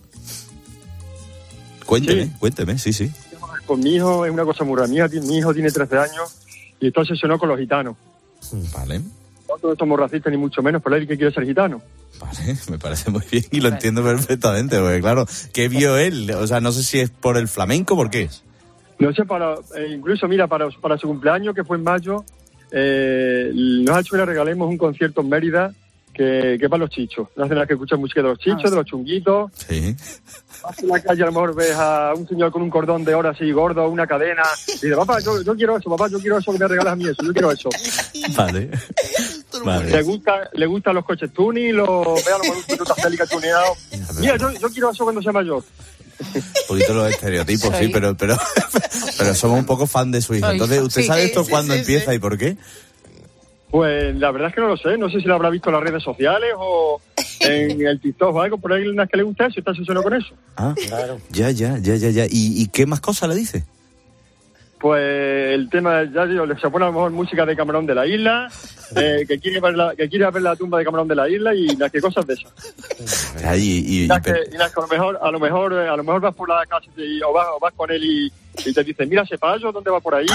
Cuénteme, sí. cuénteme, sí, sí. Con mi hijo es una cosa muy rara. Mi, mi hijo tiene trece años y está obsesionado con los gitanos. Vale. No somos racistas ni mucho menos, pero él que quiere ser gitano. Vale, me parece muy bien y lo entiendo perfectamente, porque claro, ¿qué vio él? O sea, no sé si es por el flamenco, ¿por qué es? No sé, para eh, incluso, mira, para, para su cumpleaños, que fue en mayo, eh, nos ha hecho que le regalemos un concierto en Mérida que, que es para los chichos. No hacen nada que escuchar música de los chichos, ah, de los chunguitos. Sí. Vas en la calle, a lo mejor ves a un señor con un cordón de oro así gordo, una cadena, y dice, papá, yo, yo quiero eso, papá, yo quiero eso que me regalas a mí, eso, yo quiero eso. Vale. Vale. Le gusta, le gustan los coches tuning, los ve a lo mejor un Toyota Celica tuneado. Mira, yo, yo quiero eso cuando sea mayor. Un poquito los estereotipos, sí, pero, pero, pero somos un poco fan de su hijo. Entonces, ¿usted sí, sabe esto sí, cuándo sí, empieza sí. y por qué? Pues la verdad es que no lo sé. No sé si lo habrá visto en las redes sociales o en el TikTok o algo. Por ahí es que le gusta eso y está obsesionado con eso. Ah, claro. Ya, ya, ya, ya, ya. ¿Y, y qué más cosas le dice? Pues el tema, ya digo, se pone a lo mejor música de Camarón de la Isla, eh, que quiere ver la, que quiere ver la tumba de Camarón de la Isla y las que cosas de esas. Ya, y, y, y, las que, y las que a lo mejor, a lo mejor, a lo mejor vas por la casa y, o, vas, o vas con él y, y te dice, mira ese payo, ¿dónde va por ahí?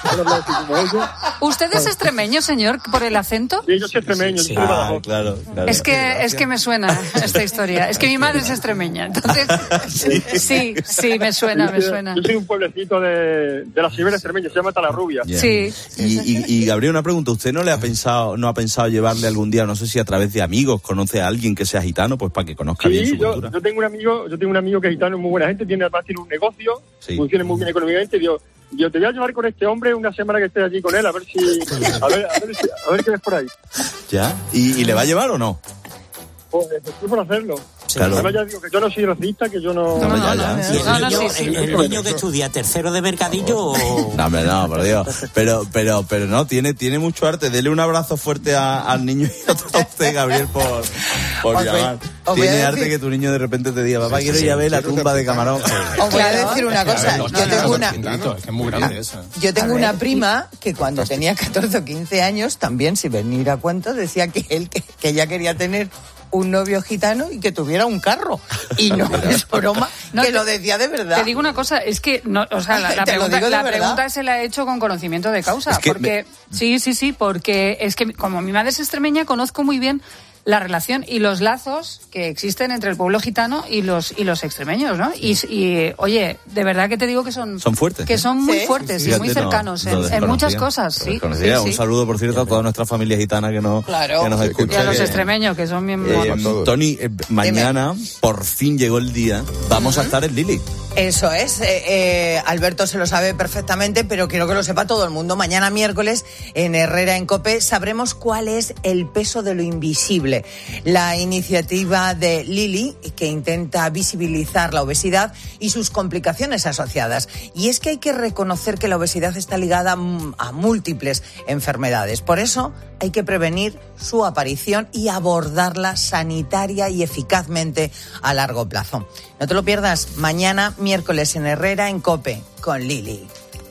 ¿Usted es extremeño, señor, por el acento? Sí, yo soy extremeño. Sí, sí. Ah, claro, claro. Es que, es que me suena esta historia. Es que mi madre es extremeña, entonces sí, sí, sí me suena, me suena. Yo soy un pueblecito de, de la Sibera extremeña, se llama Talarrubia. Yeah. Sí. Y, y, y Gabriel, una pregunta, ¿usted no le ha pensado, no ha pensado llevarle algún día, no sé si a través de amigos, conoce a alguien que sea gitano, pues para que conozca sí, bien su yo, cultura? yo tengo un amigo, yo tengo un amigo que es gitano, muy buena gente, tiene además tiene un negocio, sí. funciona muy bien económicamente, yo, yo te voy a llevar con este hombre una semana que estés allí con él, a ver si, a ver, a ver, si, a ver qué ves por ahí. ¿Ya? ¿Y, y le va a llevar o no? Pues estoy por hacerlo. Sí. Claro. Además ya digo que yo no soy racista, que yo no... No, no, ya, no, ya. ¿Y el, No, niño, no, sí, sí. el, el niño que estudia tercero de mercadillo o...? No, hombre, no, por Dios. Pero, pero, pero no, tiene, tiene mucho arte. Dele un abrazo fuerte a, al niño y a usted, Gabriel, por, por os llamar. Voy, tiene decir... arte que tu niño de repente te diga, papá, quiero ir a ver la tumba de Camarón. Os voy a decir una cosa. Yo tengo una, es muy grande esa. Yo tengo una prima que cuando tenía catorce o quince años, también, sin venir a cuento, decía que él, que, que ella quería tener un novio gitano y que tuviera un carro. Y no es broma, no, que te, lo decía de verdad. Te digo una cosa, es que, no, o sea, la, la, pregunta, la pregunta se la he hecho con conocimiento de causa. Es que porque, me... sí, sí, sí, porque es que como mi madre es extremeña, conozco muy bien la relación y los lazos que existen entre el pueblo gitano y los y los extremeños, ¿no? Y, y oye, de verdad que te digo que son son fuertes, que ¿eh? son muy ¿Sí? fuertes Fíjate, y muy cercanos no, en, en muchas cosas, sí, sí, sí. Un saludo, por cierto, a toda nuestra familia gitana que, no, claro. que nos escucha. Y a los que, extremeños, que son bien... Eh, Tony, eh, mañana, Dime. por fin llegó el día, vamos uh-huh. a estar en Lili. Eso es, eh, eh, Alberto se lo sabe perfectamente, pero quiero que lo sepa todo el mundo. Mañana miércoles en Herrera en COPE sabremos cuál es el peso de lo invisible. La iniciativa de Lili, que intenta visibilizar la obesidad y sus complicaciones asociadas. Y es que hay que reconocer que la obesidad está ligada a múltiples enfermedades. Por eso hay que prevenir su aparición y abordarla sanitaria y eficazmente a largo plazo. No te lo pierdas, mañana miércoles en Herrera en COPE con Lili.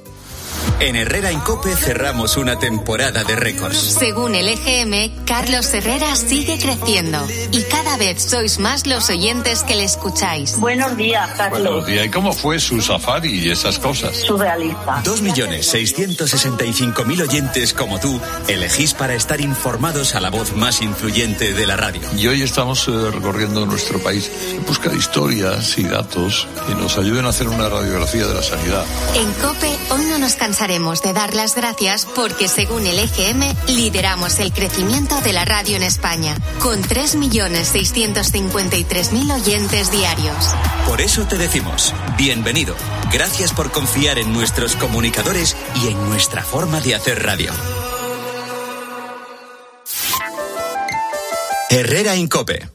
En Herrera en COPE cerramos una temporada de récords. Según el E G M, Carlos Herrera sigue creciendo y cada vez sois más los oyentes que le escucháis. Buenos días, Carlos. Buenos días. ¿Y cómo fue su safari y esas cosas? Surrealista. Dos millones seiscientos sesenta y cinco mil oyentes como tú elegís para estar informados a la voz más influyente de la radio. Y hoy estamos eh, recorriendo nuestro país en busca de historias y datos que nos ayuden a hacer una radiografía de la sanidad. En COPE hoy no nos cansamos pasaremos de dar las gracias porque, según el E G M, lideramos el crecimiento de la radio en España, con tres millones seiscientos cincuenta y tres mil oyentes diarios. Por eso te decimos, bienvenido. Gracias por confiar en nuestros comunicadores y en nuestra forma de hacer radio. Herrera Incope.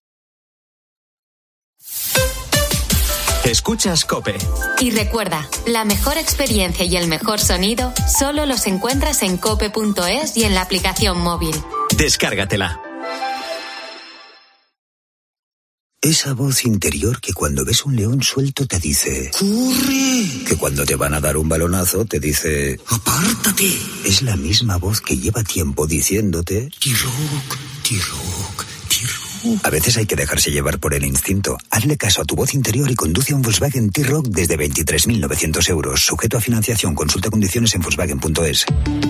Escuchas COPE. Y recuerda, la mejor experiencia y el mejor sonido solo los encuentras en cope punto es y en la aplicación móvil. Descárgatela. Esa voz interior que cuando ves un león suelto te dice ¡corre! Que cuando te van a dar un balonazo te dice ¡apártate! Es la misma voz que lleva tiempo diciéndote ¡T-Rock, T-Rock, T-Rock! A veces hay que dejarse llevar por el instinto. Hazle caso a tu voz interior y conduce un Volkswagen T-Rock desde veintitrés mil novecientos euros. Sujeto a financiación. Consulta condiciones en Volkswagen punto es.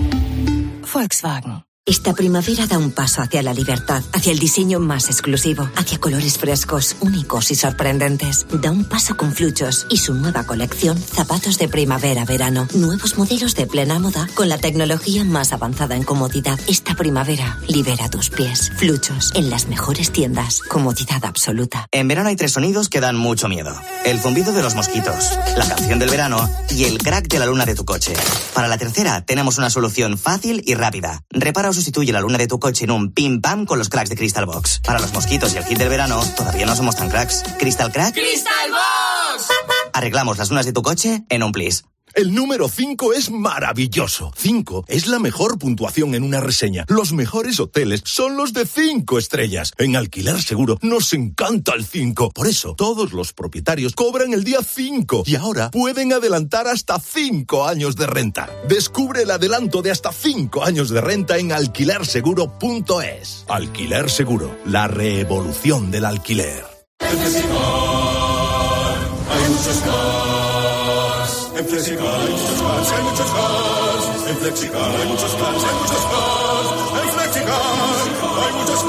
Volkswagen. Esta primavera da un paso hacia la libertad, hacia el diseño más exclusivo, hacia colores frescos, únicos y sorprendentes. Da un paso con Fluchos y su nueva colección Zapatos de Primavera-Verano. Nuevos modelos de plena moda con la tecnología más avanzada en comodidad. Esta primavera libera tus pies. Fluchos, en las mejores tiendas. Comodidad absoluta. En verano hay tres sonidos que dan mucho miedo. El zumbido de los mosquitos, la canción del verano y el crack de la luna de tu coche. Para la tercera tenemos una solución fácil y rápida. Repara o sustituye la luna de tu coche en un pim pam con los cracks de Crystal Box. Para los mosquitos y el kit del verano, todavía no somos tan cracks. ¿Crystal Crack? ¡Crystal Box! Arreglamos las lunas de tu coche en un plis. El número cinco es maravilloso. cinco es la mejor puntuación en una reseña. Los mejores hoteles son los de cinco estrellas. En Alquiler Seguro nos encanta el cinco. Por eso, todos los propietarios cobran el día cinco y ahora pueden adelantar hasta cinco años de renta. Descubre el adelanto de hasta cinco años de renta en alquiler seguro punto es. Alquiler Seguro, la revolución del alquiler. En Flexicar hay muchos cars. En Flexicar hay muchos cars, hay muchos cars. En Flexicar hay muchos cars, hay muchos cars. En Flexicar hay muchos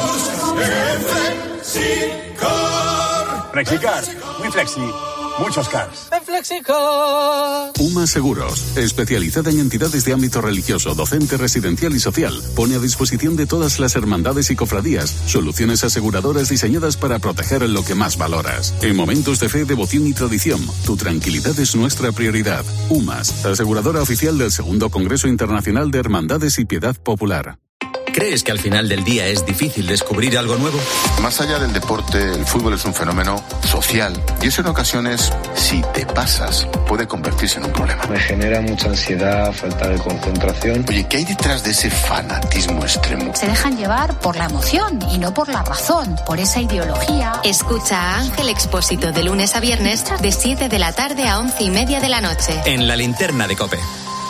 cars. En Flexicar. Flexicar, muy flexi. Muchos cars. En Flexicar. UMA Seguros, especializada en entidades de ámbito religioso, docente, residencial y social, pone a disposición de todas las hermandades y cofradías soluciones aseguradoras diseñadas para proteger lo que más valoras. En momentos de fe, devoción y tradición, tu tranquilidad es nuestra prioridad. UMAS, aseguradora oficial del Segundo Congreso Internacional de Hermandades y Piedad Popular. ¿Crees que al final del día es difícil descubrir algo nuevo? Más allá del deporte, el fútbol es un fenómeno social y eso en ocasiones, si te pasas, puede convertirse en un problema. Me genera mucha ansiedad, falta de concentración. Oye, ¿qué hay detrás de ese fanatismo extremo? Se dejan llevar por la emoción y no por la razón, por esa ideología. Escucha a Ángel Expósito de lunes a viernes de siete de la tarde a once y media de la noche. En la linterna de COPE.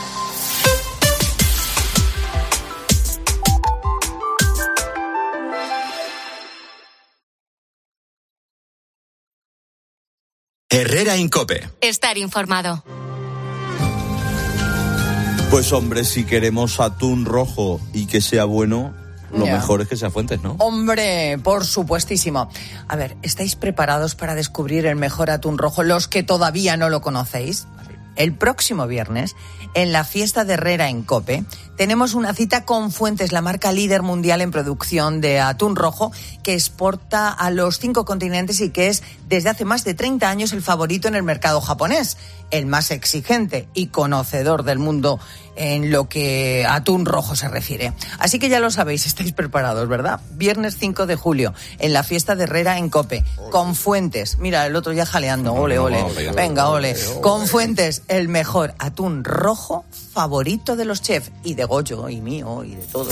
Herrera Incope. Estar informado. Pues hombre, si queremos atún rojo y que sea bueno, lo Ya. mejor es que sea Fuentes, ¿no? Hombre, por supuestísimo. A ver, ¿estáis preparados para descubrir el mejor atún rojo? Los que todavía no lo conocéis. El próximo viernes, en la fiesta de Herrera en COPE, tenemos una cita con Fuentes, la marca líder mundial en producción de atún rojo, que exporta a los cinco continentes y que es desde hace más de treinta años el favorito en el mercado japonés, el más exigente y conocedor del mundo en lo que a atún rojo se refiere. Así que ya lo sabéis, estáis preparados, ¿verdad? Viernes cinco de julio, en la fiesta de Herrera en COPE, con Fuentes. Mira, el otro ya jaleando, ole, ole. Venga, ole. Con Fuentes, el mejor atún rojo favorito de los chefs y de Goyo y mío y de todos.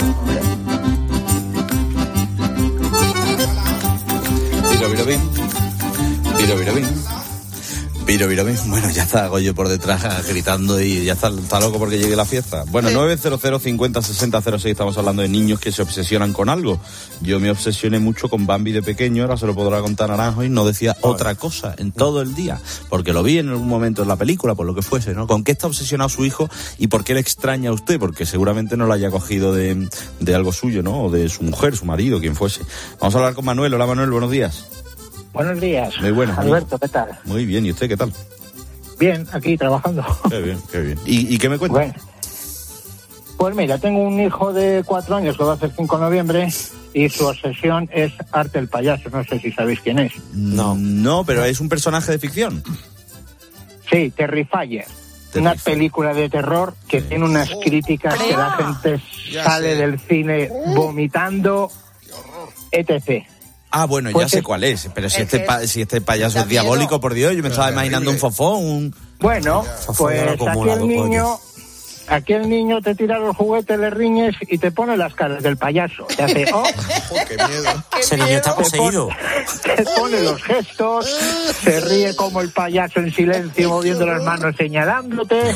Viro, viro, vin. Viro, viro, vin. Viro, viro, vin. Bueno, ya está Goyo por detrás gritando y ya está, está loco porque llegue la fiesta. Bueno, sí. nueve cero cero cincuenta sesenta cero seis, estamos hablando de niños que se obsesionan con algo. Yo me obsesioné mucho con Bambi de pequeño, ahora se lo podrá contar Naranjo, y no decía otra cosa en todo el día, porque lo vi en algún momento en la película, por lo que fuese, ¿no? ¿Con qué está obsesionado su hijo y por qué le extraña a usted? Porque seguramente no lo haya cogido de, de algo suyo, ¿no? O de su mujer, su marido, quien fuese. Vamos a hablar con Manuel. Hola, Manuel, buenos días. Buenos días. Muy buenas. Alberto, ¿qué tal? Muy bien, ¿y usted qué tal? Bien, aquí trabajando. Qué bien, qué bien. ¿Y, y qué me cuentas? Bueno, pues mira, tengo un hijo de cuatro años que va a hacer cinco de noviembre y su obsesión es Arte el Payaso. No sé si sabéis quién es. No, no, pero es un personaje de ficción. Sí, Terrifier. Una película de terror que sí. tiene unas críticas que la gente ya sale sé. del cine vomitando, etcétera. Ah, bueno, pues ya sé es, cuál es, pero si este, pa, si este payaso es diabólico, por Dios, yo me estaba imaginando un fofón, un... Bueno, pues aquí el niño... Aquí el niño te tira los juguetes, le riñes y te pone las caras del payaso. Te hace, oh, oh qué miedo. Ese niño está poseído. Te pone, te pone los gestos, se ríe como el payaso en silencio, moviendo las manos, señalándote.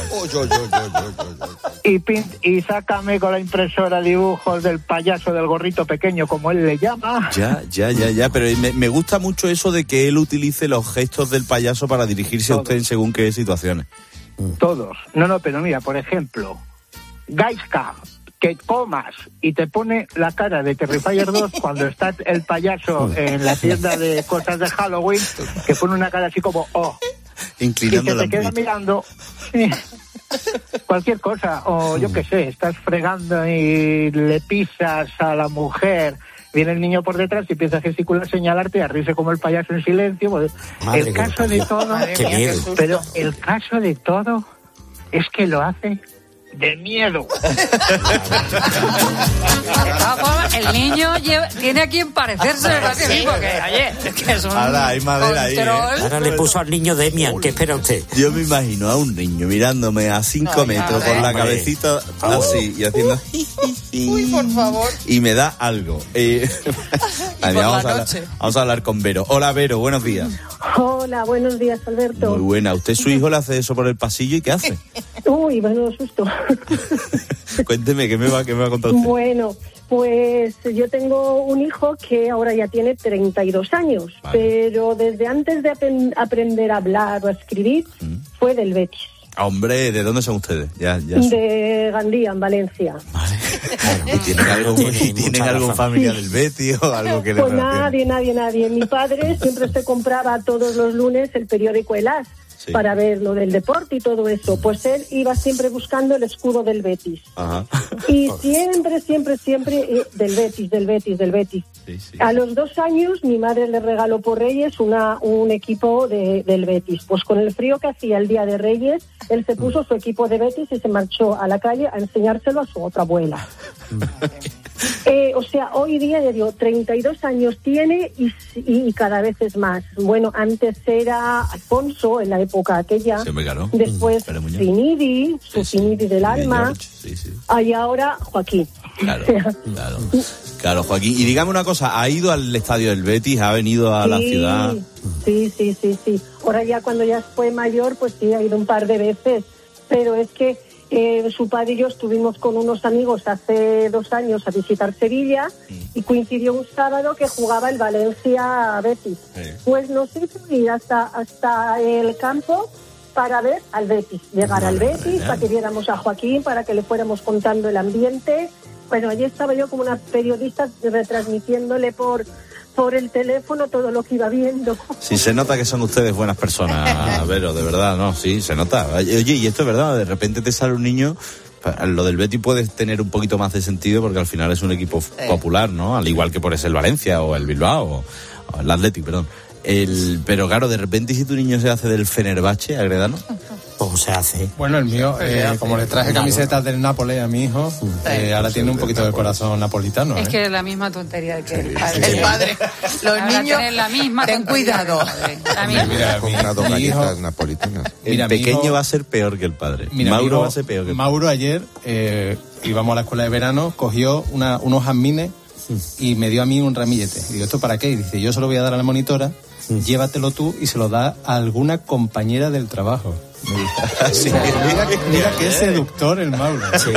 Y, pint, y sácame con la impresora dibujos del payaso del gorrito pequeño, como él le llama. Ya, ya, ya, ya. Pero me, me gusta mucho eso de que él utilice los gestos del payaso para dirigirse Todo. a usted en según qué situaciones. Todos. No, no, pero mira, por ejemplo, Gaiska, que comas, y te pone la cara de Terrifier dos cuando está el payaso en la tienda de cosas de Halloween, que pone una cara así como, oh, inclinando y que te queda mirando sí, cualquier cosa, o yo qué sé, estás fregando y le pisas a la mujer, viene el niño por detrás y empieza a gesticular, señalarte, a reírse como el payaso en silencio. Pues, el caso de todo, pero el caso de todo es que lo hace de miedo. El niño lleva, tiene a quien parecerse, ¿verdad? Sí, sí, porque, oye, es que es un Ahora hay madera ahí, ¿eh? Ahora le puso al niño Demian, ¿qué espera usted? Yo me imagino a un niño mirándome a cinco Ay, metros con la cabecita así y haciendo... Uy, por favor. Y me da algo. Eh, vamos, a hablar, vamos a hablar con Vero. Hola, Vero, buenos días. Hola, buenos días, Alberto. Muy buena. ¿Usted, su hijo, le hace eso por el pasillo y qué hace? Uy, bueno, susto. Cuénteme, ¿qué me va, qué me va a contar usted? Bueno, pues yo tengo un hijo que ahora ya tiene treinta y dos años, vale. pero desde antes de ap- aprender a hablar o a escribir, ¿Mm? fue del Betis. Hombre, ¿de dónde son ustedes? Ya, ya son... De Gandía, en Valencia. Vale. Bueno, ¿y tienen algo, ¿y tienen algún familia sí. del Betis o algo que Pues le nadie, nadie, nadie. Mi padre siempre se compraba todos los lunes el periódico El As. Sí. Para ver lo del deporte y todo eso. Pues él iba siempre buscando el escudo del Betis. Ajá. Y siempre, siempre, siempre eh, del Betis, del Betis, del Betis. Sí, sí. A los dos años mi madre le regaló por Reyes una un equipo de, del Betis. Pues con el frío que hacía el día de Reyes, él se puso su equipo de Betis y se marchó a la calle a enseñárselo a su otra abuela. Eh, o sea, hoy día, ya digo, treinta y dos años tiene y, y, y cada vez es más. Bueno, antes era Alfonso, en la época aquella. Se me ganó. Después Finidi, su sí, Finidi sí. del alma. Sí, sí. Y ahora Joaquín. Claro, claro. Claro, Joaquín. Y dígame una cosa, ¿ha ido al estadio del Betis? ¿Ha venido a sí, la ciudad? Sí, sí, sí, sí. Ahora ya cuando ya fue mayor, pues sí, ha ido un par de veces. Pero es que Eh, su padre y yo estuvimos con unos amigos hace dos años a visitar Sevilla y coincidió un sábado que jugaba el Valencia Betis. Sí. Pues nos hizo ir hasta, hasta el campo para ver al Betis, llegar al Betis, para que viéramos a Joaquín, para que le fuéramos contando el ambiente. Bueno, allí estaba yo como una periodista retransmitiéndole por... por el teléfono todo lo que iba viendo. Sí, se nota que son ustedes buenas personas, Vero, de verdad, ¿no? Sí, se nota. Oye, y esto es verdad, de repente te sale un niño, lo del Betis puede tener un poquito más de sentido porque al final es un equipo sí. popular, ¿no? Al igual que por ese el Valencia o el Bilbao, o, o el Athletic, perdón. El, pero claro, de repente si tu niño se hace del Fenerbahce, Agredano... ¿Cómo se hace? Bueno, el mío, eh, como le traje camisetas del Nápoles a mi hijo, sí. eh, ahora tiene un poquito de corazón napolitano. Es ¿eh? que es la misma tontería que sí, el padre. Sí. El padre. Los ahora niños, la misma ten cuidado. La misma. Mira, con unas dos galletas napolitanas. El mira, pequeño hijo, va a ser peor que el padre. Mira, Mauro hijo, va a ser peor que el padre. Mauro ayer, eh, íbamos a la escuela de verano, cogió una, unos jazmines y me dio a mí un ramillete. Y digo, ¿esto para qué? Y dice, yo se lo voy a dar a la monitora, llévatelo tú y se lo da a alguna compañera del trabajo. Sí, mira, mira qué seductor el Mauro. Sí.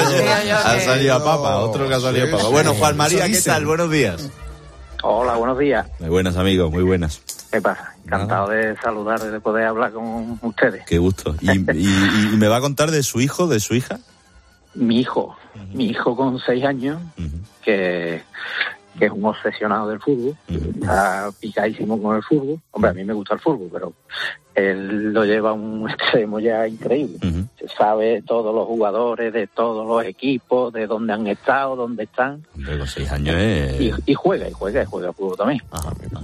Ha salido a papa, otro que ha salido a papa. Bueno, Juan María, ¿qué tal? Buenos días. Hola, buenos días. Muy buenas, amigos, muy buenas. ¿Qué pasa? Encantado de saludar y de poder hablar con ustedes. Qué gusto. ¿Y, y, y me va a contar de su hijo, de su hija? Mi hijo, uh-huh. mi hijo con seis años, uh-huh. que que es un obsesionado del fútbol, está picadísimo con el fútbol. Hombre, a mí me gusta el fútbol, pero él lo lleva a un extremo ya increíble. Uh-huh. Se sabe todos los jugadores de todos los equipos, de dónde han estado, dónde están. Hombre, con seis años es... y, y juega, y juega, y juega fútbol también. Ajá, ajá.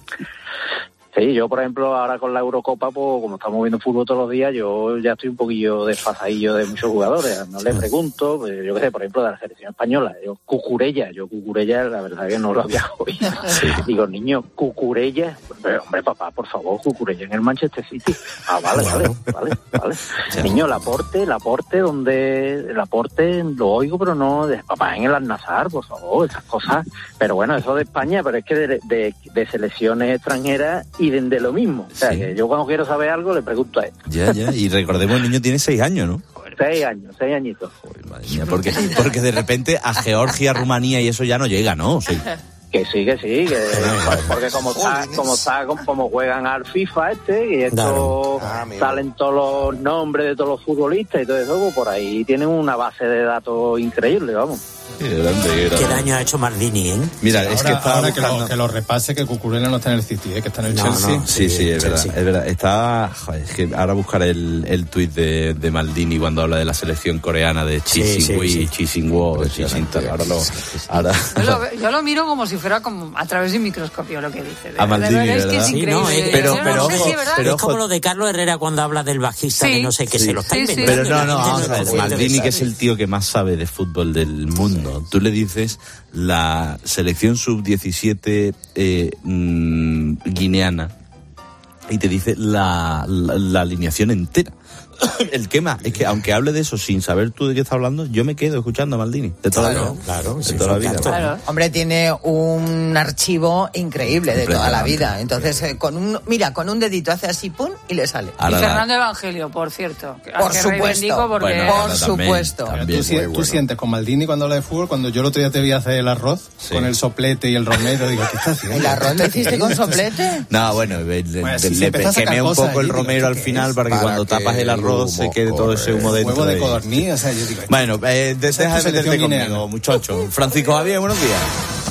Sí, yo, por ejemplo, ahora con la Eurocopa, pues como estamos viendo fútbol todos los días, yo ya estoy un poquillo desfasadillo de muchos jugadores. No le pregunto, pues, yo qué sé, por ejemplo, de la selección española. Yo, Cucurella, yo Cucurella, la verdad que no lo había oído. Sí. Digo, niño, Cucurella, pero, hombre, papá, por favor, Cucurella en el Manchester City. Ah, vale, vale, vale, vale. Sí. Niño, Laporte, Laporte, donde, Laporte lo oigo, pero no, de, papá, en el Al-Nassr, por favor, esas cosas. Pero bueno, eso de España, pero es que de, de, de selecciones extranjeras y de, de lo mismo. O sea, sí. que yo cuando quiero saber algo le pregunto a él. Ya, ya, y recordemos, el niño tiene seis años, ¿no? Seis años, seis añitos. Joder, madre mía, porque, porque de repente a Georgia, Rumanía y eso ya no llega, ¿no? Sí. Que sí, que sí, que porque como está, como está, como juegan al FIFA este, y esto ah, salen todos los nombres de todos los futbolistas y todo eso, pues por ahí tienen una base de datos increíble, vamos. Qué grande, qué grande. Qué daño ha hecho Maldini, ¿eh? Mira, sí, es ahora, que está ahora que lo, que lo repase, que Cucurella no está en el City, ¿eh? Que está en el no, Chelsea. No, sí, sí, sí, es verdad, es verdad. Está, joder, es que ahora buscaré el, el tuit de, de Maldini cuando habla de la selección coreana de Chi Sing-wei, sí, sí, Chi Sing-wo, Chi Sing-tal. Ahora lo, ahora. Yo lo, yo lo miro como si fuera como a través de un microscopio lo que dice. A Maldini, ¿verdad? Es que es sí, increíble. No, es, pero, pero, no ojo, sé si es verdad. pero es como lo de Carlos Herrera cuando habla del bajista sí, de no sé qué, sí, se lo está sí, inventando. Pero no, no, vamos a ver, Maldini, que es el sí. tío que más sabe de fútbol del mundo, tú le dices la selección sub diecisiete eh, mmm, guineana y te dice la, la, la alineación entera. El quema es que aunque hable de eso sin saber tú de qué está hablando, yo me quedo escuchando a Maldini de toda claro, la vida. Claro, de sí, toda la vida. Claro. Hombre, tiene un archivo increíble de toda la vida. Entonces, eh, con un mira, con un dedito hace así, pum, y le sale. Y Fernando Evangelio, por cierto. Por supuesto. Porque... Bueno, por supuesto. También, ¿Tú, si, bueno. tú sientes con Maldini cuando habla de fútbol, cuando yo el otro día te vi hacer el arroz sí. con el soplete y el romero, digo, ¿qué estás haciendo? ¿El arroz lo hiciste con soplete? No, bueno, le, bueno, si le quemé un poco el romero al final para que cuando tapas el arroz se quede todo ese humo dentro. Huevo de codorniz, o sea, yo digo... Bueno, eh, deja de meterte conmigo, muchacho. Francisco Javier, buenos días.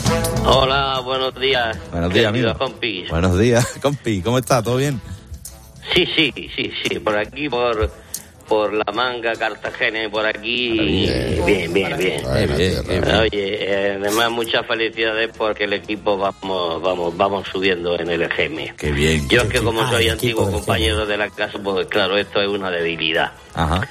Hola, buenos días. Buenos días, amigo. Compis. Buenos días, compi. ¿Cómo está? ¿Todo bien? Sí, sí, sí, sí. Por aquí, por... por la Manga, Cartagena y por aquí, bien, bien, bien. bien. Bien, bien, bien. Oye, eh, además muchas felicidades porque el equipo vamos vamos vamos subiendo en el E G M. Qué bien. Yo es que como ah, soy antiguo compañero de la casa, pues claro, esto es una debilidad. Ajá.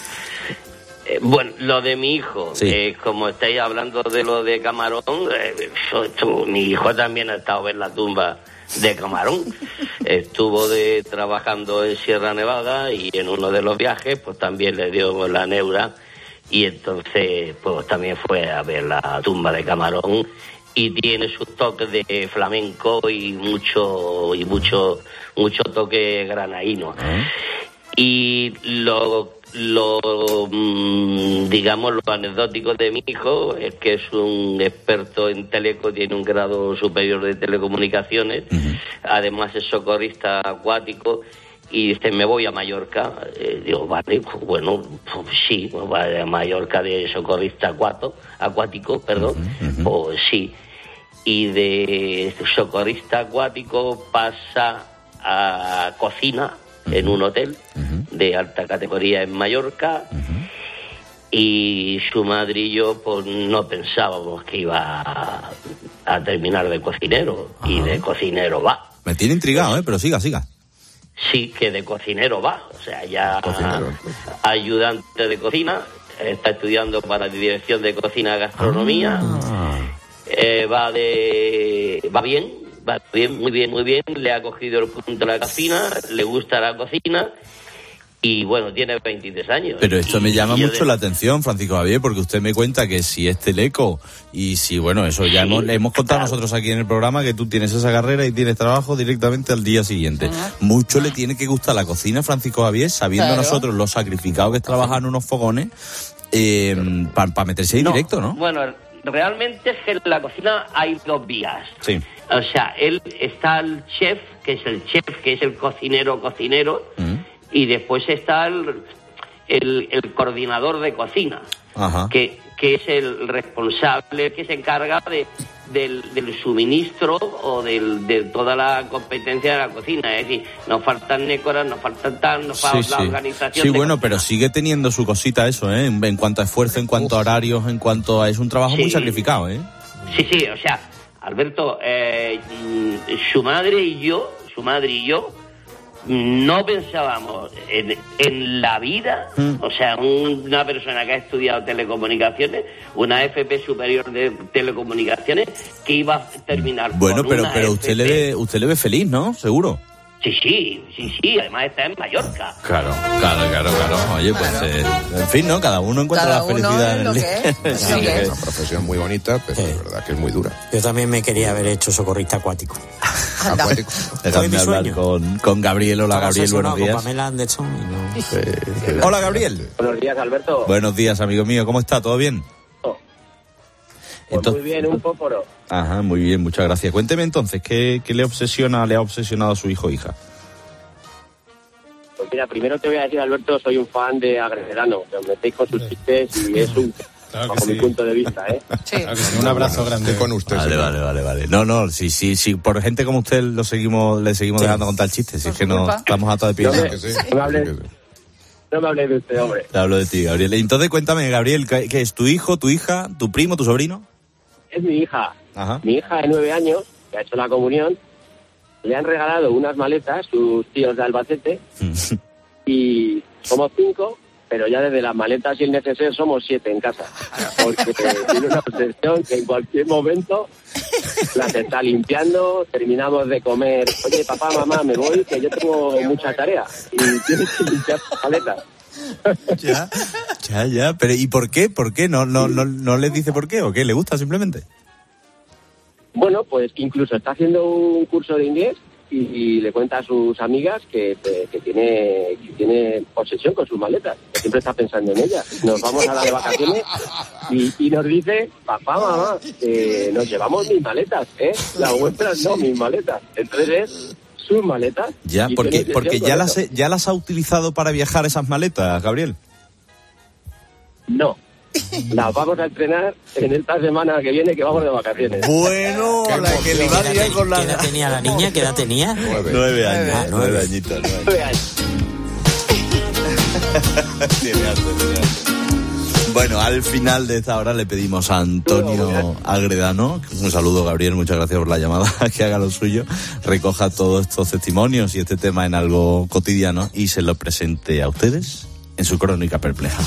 Eh, bueno, lo de mi hijo, sí. eh, como estáis hablando de lo de Camarón, eh, yo, tú, mi hijo también ha estado en la tumba de Camarón. Estuvo de trabajando en Sierra Nevada y en uno de los viajes pues también le dio la neura y entonces pues también fue a ver la tumba de Camarón y tiene sus toques de flamenco y mucho y mucho mucho toque granaíno. ¿Eh? Y lo lo digamos lo anecdótico de mi hijo es que es un experto en teleco, tiene un grado superior de telecomunicaciones, uh-huh. Además es socorrista acuático y dice me voy a Mallorca. Eh, digo vale, pues, bueno pues, sí, pues, vale, a Mallorca de socorrista acuato, acuático perdón, uh-huh, uh-huh. Pues sí, y de socorrista acuático pasa a cocina en un hotel uh-huh. de alta categoría en Mallorca, uh-huh. y su madre y yo pues no pensábamos que iba a, a terminar de cocinero, uh-huh. y de cocinero va. Me tiene intrigado, ¿eh? Pero siga, siga. Sí, que de cocinero va, o sea, ya cocinero. Ayudante de cocina, está estudiando para dirección de cocina y gastronomía, ah. eh, va de va bien. Va bien, muy bien, muy bien, le ha cogido el punto de la cocina, le gusta la cocina y bueno, tiene veintitrés años. Pero esto y, me llama mucho de... la atención, Francisco Javier, porque usted me cuenta que si es teleco y si, bueno, eso ya sí, hemos, le hemos contado claro. nosotros aquí en el programa que tú tienes esa carrera y tienes trabajo directamente al día siguiente. Uh-huh. Mucho le tiene que gustar la cocina, Francisco Javier, sabiendo claro. nosotros lo sacrificado que es trabajar en unos fogones, eh, para pa meterse ahí no, directo, ¿no? Bueno, realmente es que en la cocina hay dos vías. Sí. O sea, él está el chef, que es el chef, que es el cocinero, cocinero, uh-huh. y después está el, el, el coordinador de cocina, Ajá. que que es el responsable que se encarga de del, del suministro o del, de toda la competencia de la cocina. Es decir, nos faltan nécoras, nos faltan tal, nos falta sí, la sí. organización. Sí, de bueno, cocina. pero sigue teniendo su cosita eso, ¿eh? En, en cuanto a esfuerzo, en cuanto a horarios, en cuanto a... Es un trabajo Sí. muy sacrificado, ¿eh? Sí, sí, o sea, Alberto, eh, su madre y yo, su madre y yo, no pensábamos en, en la vida, mm. o sea, un, una persona que ha estudiado telecomunicaciones, una F P superior de telecomunicaciones, que iba a terminar Bueno, con pero una pero F P. usted le ve, usted le ve feliz, ¿no? Seguro. Sí, sí, sí, sí, además está en Mallorca. Claro, claro, claro, claro. Oye, pues, Claro. eh, en fin, ¿no? Cada uno encuentra Cada la uno felicidad es en lo el... que es. Sí, Lo que que es. es. Una profesión muy bonita, pero de verdad que es muy dura. Yo también me quería haber hecho socorrista acuático. Acuático. Déjame mi hablar sueño. con, con Gabriel. Hola, Estaba Gabriel, buenos obsesionado con días. Pamela Anderson y no- Hola, Gabriel. Buenos días, Alberto. Buenos días, amigo mío. ¿Cómo está? ¿Todo bien? Pues Entonces- muy bien, un fósforo. Ajá, muy bien, muchas gracias. Cuénteme entonces, ¿qué, qué le obsesiona, le ha obsesionado a su hijo o hija? Pues mira, primero te voy a decir, Alberto, soy un fan de Agreverano, que os metéis con sus chistes y es un... Claro que bajo sí. mi punto de vista, ¿eh? Claro que sí, un abrazo grande. con usted. Vale, señor. vale, vale, vale. No, no, sí, sí, sí, por gente como usted lo seguimos, le seguimos dejando contar chistes, si es que no culpa. estamos hasta de No pie. me, no me hables, no me hables de usted, hombre. Te hablo de ti, Gabriel. Entonces cuéntame, Gabriel, ¿qué, qué es tu hijo, tu hija, tu primo, tu sobrino? Es mi hija. Ajá. Mi hija de nueve años, que ha hecho la comunión, le han regalado unas maletas, sus tíos de Albacete, y somos cinco, pero ya desde las maletas y el neceser somos siete en casa. Porque tiene una obsesión que en cualquier momento las está limpiando, terminamos de comer. Oye, papá, mamá, me voy, que yo tengo mucha tarea y tienes que limpiar las maletas. Ya, ya, ya. Pero ¿y por qué? ¿Por qué? ¿No, no, no, no les dice por qué? ¿O qué? ¿Le gusta simplemente? Bueno, pues incluso está haciendo un curso de inglés y, y le cuenta a sus amigas que, que, que tiene que tiene obsesión con sus maletas, que siempre está pensando en ellas. Nos vamos a dar de vacaciones y, y nos dice, papá, mamá, que nos llevamos mis maletas, ¿eh? Las vuestras no, mis maletas. Entonces es sus maletas. Ya, y porque, tiene porque obsesión ya con las, eso. he- ya las ha utilizado para viajar esas maletas, Gabriel. No. Las vamos a estrenar en esta semana que viene, que vamos de vacaciones. Bueno, la que le va a liar con la... ¿Qué edad tenía la niña? ¿Qué edad tenía? Nueve años, Ah, nueve, nueve. añitos. Nueve. Nueve años. Tiene arte, tiene arte. Bueno, al final de esta hora le pedimos a Antonio Agredano, un saludo, Gabriel, muchas gracias por la llamada, que haga lo suyo, recoja todos estos testimonios y este tema en algo cotidiano y se lo presente a ustedes en su crónica perpleja.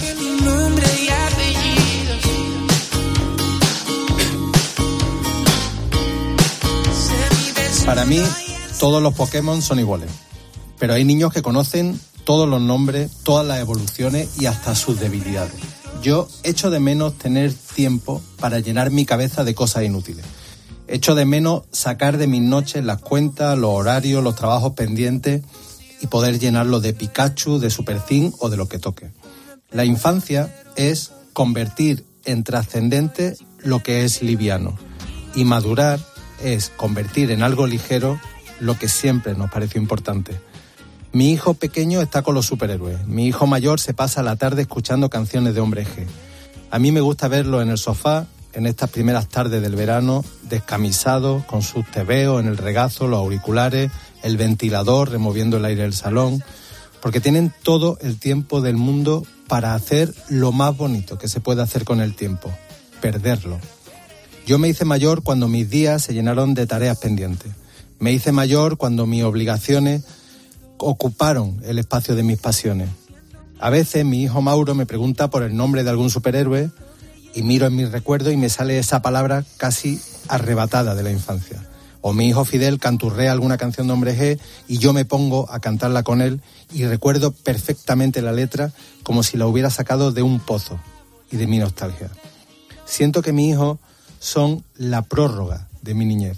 Para mí, todos los Pokémon son iguales. Pero hay niños que conocen todos los nombres, todas las evoluciones y hasta sus debilidades. Yo echo de menos tener tiempo para llenar mi cabeza de cosas inútiles. Echo de menos sacar de mis noches las cuentas, los horarios, los trabajos pendientes y poder llenarlo de Pikachu, de Super Zinc o de lo que toque. La infancia es convertir en trascendente lo que es liviano. Y madurar es convertir en algo ligero lo que siempre nos pareció importante. Mi hijo pequeño está con los superhéroes. Mi hijo mayor se pasa la tarde escuchando canciones de Hombre G. A mí me gusta verlo en el sofá, en estas primeras tardes del verano, descamisado, con sus tebeos en el regazo, los auriculares, el ventilador removiendo el aire del salón, porque tienen todo el tiempo del mundo para hacer lo más bonito que se puede hacer con el tiempo, perderlo. Yo me hice mayor cuando mis días se llenaron de tareas pendientes. Me hice mayor cuando mis obligaciones ocuparon el espacio de mis pasiones. A veces mi hijo Mauro me pregunta por el nombre de algún superhéroe y miro en mis recuerdos y me sale esa palabra casi arrebatada de la infancia. O mi hijo Fidel canturrea alguna canción de Hombre G y yo me pongo a cantarla con él y recuerdo perfectamente la letra como si la hubiera sacado de un pozo y de mi nostalgia. Siento que mis hijos son la prórroga de mi niñez,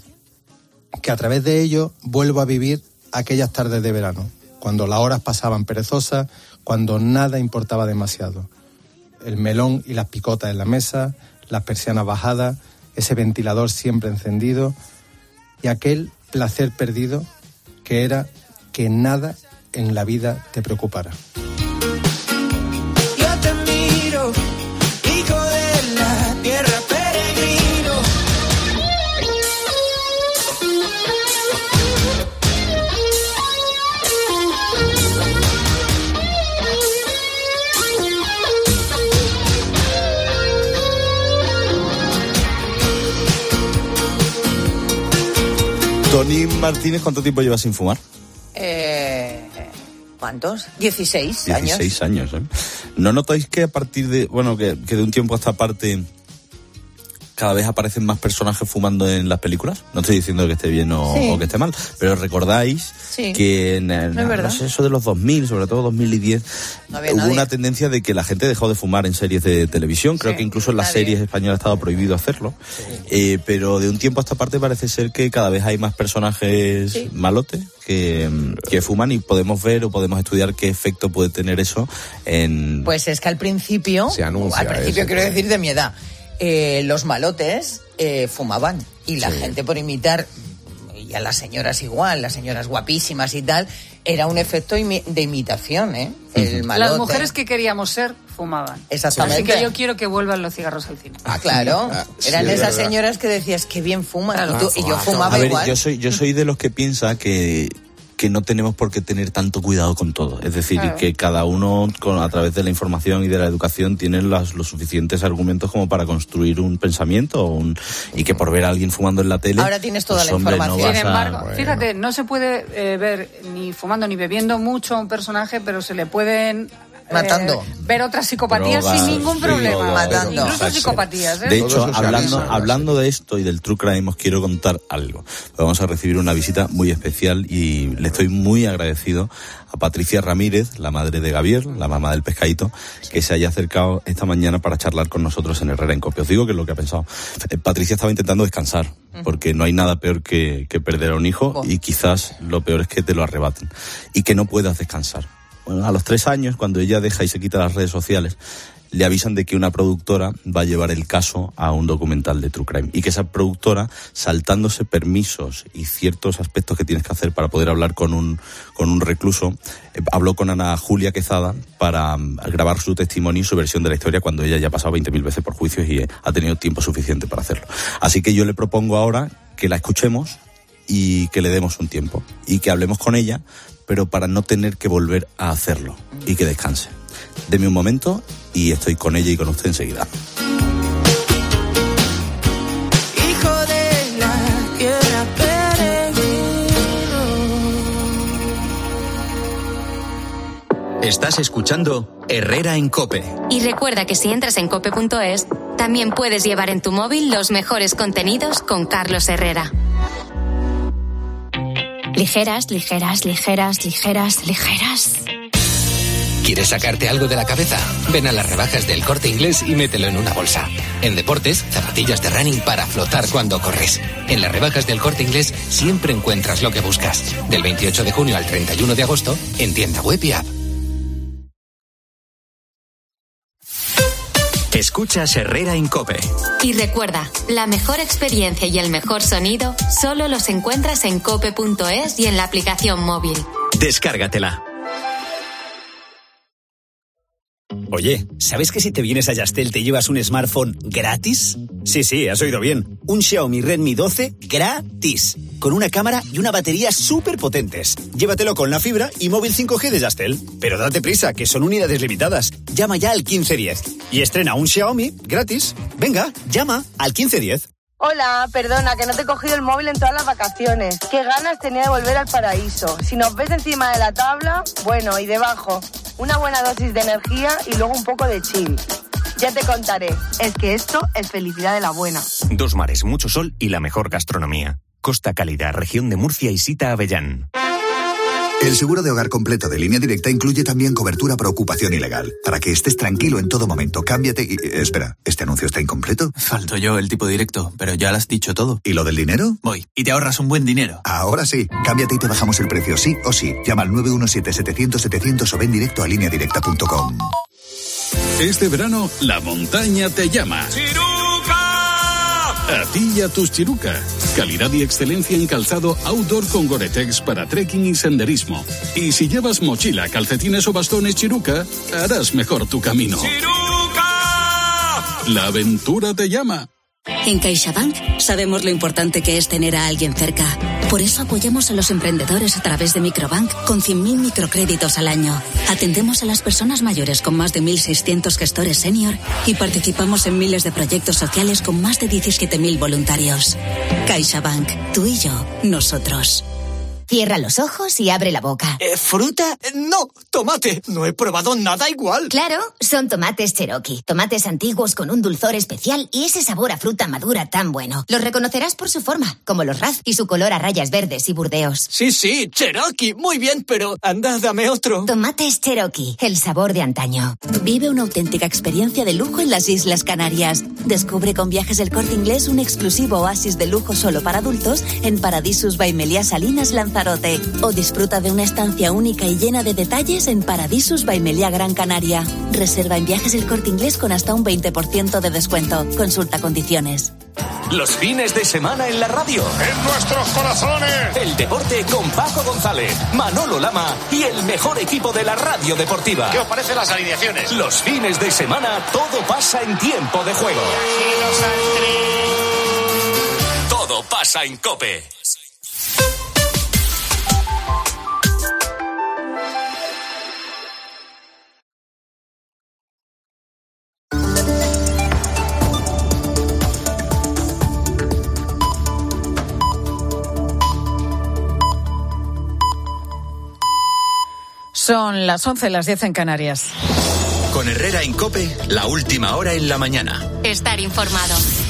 que a través de ellos vuelvo a vivir aquellas tardes de verano, cuando las horas pasaban perezosas, cuando nada importaba demasiado. El melón y las picotas en la mesa, las persianas bajadas, ese ventilador siempre encendido y aquel placer perdido que era que nada en la vida te preocupara. Yo te miro, hijo de la Tony Martínez, ¿cuánto tiempo llevas sin fumar? Eh, ¿Cuántos? dieciséis años. dieciséis años, ¿eh? ¿No notáis que a partir de, bueno, que, que de un tiempo a esta parte cada vez aparecen más personajes fumando en las películas? No estoy diciendo que esté bien o, sí. o que esté mal, pero recordáis sí. que en el no no sé, eso de los dos mil, sobre todo dos mil diez, no hubo nadie. Una tendencia de que la gente dejó de fumar en series de televisión. Creo sí, que incluso en las nadie. series españolas estaba prohibido hacerlo. Sí. Eh, pero de un tiempo a esta parte parece ser que cada vez hay más personajes sí. malotes que, que fuman, y podemos ver o podemos estudiar qué efecto puede tener eso en... Pues es que al principio, Se anuncia al principio eso, quiero pues. decir de mi edad, Eh, los malotes eh, fumaban y la sí. gente por imitar, y a las señoras igual, las señoras guapísimas y tal, era un efecto imi- de imitación, ¿eh? El malote. Las mujeres que queríamos ser fumaban. Exactamente. Así que yo quiero que vuelvan los cigarros al cine. Ah, claro. Ah, sí, Eran esas verdad. señoras que decías, qué bien fuman. Ah, y, tú, y yo fumaba a ver, igual. Yo soy, yo soy de los que piensa que... que no tenemos por qué tener tanto cuidado con todo. Es decir, claro. que cada uno, con, a través de la información y de la educación, tiene las, los suficientes argumentos como para construir un pensamiento, un, y que por ver a alguien fumando en la tele... Ahora tienes toda pues, la hombre, información. No Sin embargo, a... bueno. fíjate, no se puede eh, ver ni fumando ni bebiendo mucho a un personaje, pero se le pueden... Matando. Eh, ver otras psicopatías drogas, sin ningún problema. Drogas, Matando. Incluso Exacto. psicopatías. ¿eh? De hecho, hablando, hablando de esto y del True Crime, os quiero contar algo. Vamos a recibir una visita muy especial y le estoy muy agradecido a Patricia Ramírez, la madre de Gabriel, la mamá del pescadito, que se haya acercado esta mañana para charlar con nosotros en Herrera en Cope. Os digo que es lo que ha pensado. Eh, Patricia estaba intentando descansar, porque no hay nada peor que, que perder a un hijo, oh. y quizás lo peor es que te lo arrebaten y que no puedas descansar. Bueno, a los tres años, cuando ella deja y se quita las redes sociales, le avisan de que una productora va a llevar el caso a un documental de True Crime, y que esa productora, saltándose permisos y ciertos aspectos que tienes que hacer para poder hablar con un con un recluso, eh, habló con Ana Julia Quezada para um, grabar su testimonio y su versión de la historia, cuando ella ya ha pasado veinte mil veces por juicios y eh, ha tenido tiempo suficiente para hacerlo. Así que yo le propongo ahora que la escuchemos y que le demos un tiempo y que hablemos con ella, pero para no tener que volver a hacerlo, y que descanse. Deme un momento y estoy con ella y con usted enseguida. Hijo de la tierra peregrino. Estás escuchando Herrera en Cope. Y recuerda que si entras en cope punto es, también puedes llevar en tu móvil los mejores contenidos con Carlos Herrera. Ligeras, ligeras, ligeras, ligeras, ligeras. ¿Quieres sacarte algo de la cabeza? Ven a las rebajas del Corte Inglés y mételo en una bolsa. En deportes, zapatillas de running para flotar cuando corres. En las rebajas del Corte Inglés siempre encuentras lo que buscas. Del veintiocho de junio al treinta y uno de agosto, en tienda web y app. Escuchas Herrera en Cope. Y recuerda, la mejor experiencia y el mejor sonido solo los encuentras en cope punto es y en la aplicación móvil. Descárgatela. Oye, ¿sabes que si te vienes a Yastel te llevas un smartphone gratis? Sí, sí, has oído bien. Un Xiaomi Redmi doce gratis. Con una cámara y una batería súper potentes. Llévatelo con la fibra y móvil cinco G de Yastel. Pero date prisa, que son unidades limitadas. Llama ya al quince diez y estrena un Xiaomi gratis. Venga, llama al quince diez. Hola, perdona, que no te he cogido el móvil en todas las vacaciones. Qué ganas tenía de volver al paraíso. Si nos ves encima de la tabla, bueno, y debajo, una buena dosis de energía y luego un poco de chill. Ya te contaré. Es que esto es felicidad de la buena. Dos mares, mucho sol y la mejor gastronomía. Costa Cálida, región de Murcia y Sita Avellán. El seguro de hogar completo de Línea Directa incluye también cobertura por ocupación ilegal. Para que estés tranquilo en todo momento, cámbiate y... Espera, ¿este anuncio está incompleto? Falto yo, el tipo directo, pero ya lo has dicho todo. ¿Y lo del dinero? Voy, y te ahorras un buen dinero. Ahora sí, cámbiate y te bajamos el precio, sí o sí. Llama al nueve uno siete, setecientos, setecientos o ven directo a línea directa punto com. Este verano, la montaña te llama. A ti y a tus Chiruca. Calidad y excelencia en calzado outdoor con Gore-Tex para trekking y senderismo. Y si llevas mochila, calcetines o bastones Chiruca, harás mejor tu camino. ¡Chiruca! La aventura te llama. En CaixaBank sabemos lo importante que es tener a alguien cerca. Por eso apoyamos a los emprendedores a través de Microbank con cien mil microcréditos al año. Atendemos a las personas mayores con más de mil seiscientos gestores senior y participamos en miles de proyectos sociales con más de diecisiete mil voluntarios. CaixaBank, tú y yo, nosotros. Cierra los ojos y abre la boca. ¿Eh, ¿Fruta? No, tomate. No he probado nada igual. Claro, son tomates Cherokee. Tomates antiguos con un dulzor especial y ese sabor a fruta madura tan bueno. Los reconocerás por su forma, como los Raz y su color a rayas verdes y burdeos. Sí, sí, Cherokee. Muy bien, pero anda, dame otro. Tomates Cherokee, el sabor de antaño. Vive una auténtica experiencia de lujo en las Islas Canarias. Descubre con Viajes del Corte Inglés un exclusivo oasis de lujo solo para adultos en Paradisus by Meliá Salinas Lanzarote. O disfruta de una estancia única y llena de detalles en Paradisus by Meliá Gran Canaria. Reserva en Viajes del Corte Inglés con hasta un veinte por ciento de descuento. Consulta condiciones. Los fines de semana en la radio. En nuestros corazones. El deporte con Paco González, Manolo Lama y el mejor equipo de la radio deportiva. ¿Qué os parecen las alineaciones? Los fines de semana todo pasa en tiempo de juego. Todo pasa en COPE. Son las once, las diez en Canarias. Con Herrera en COPE, la última hora en la mañana. Estar informado.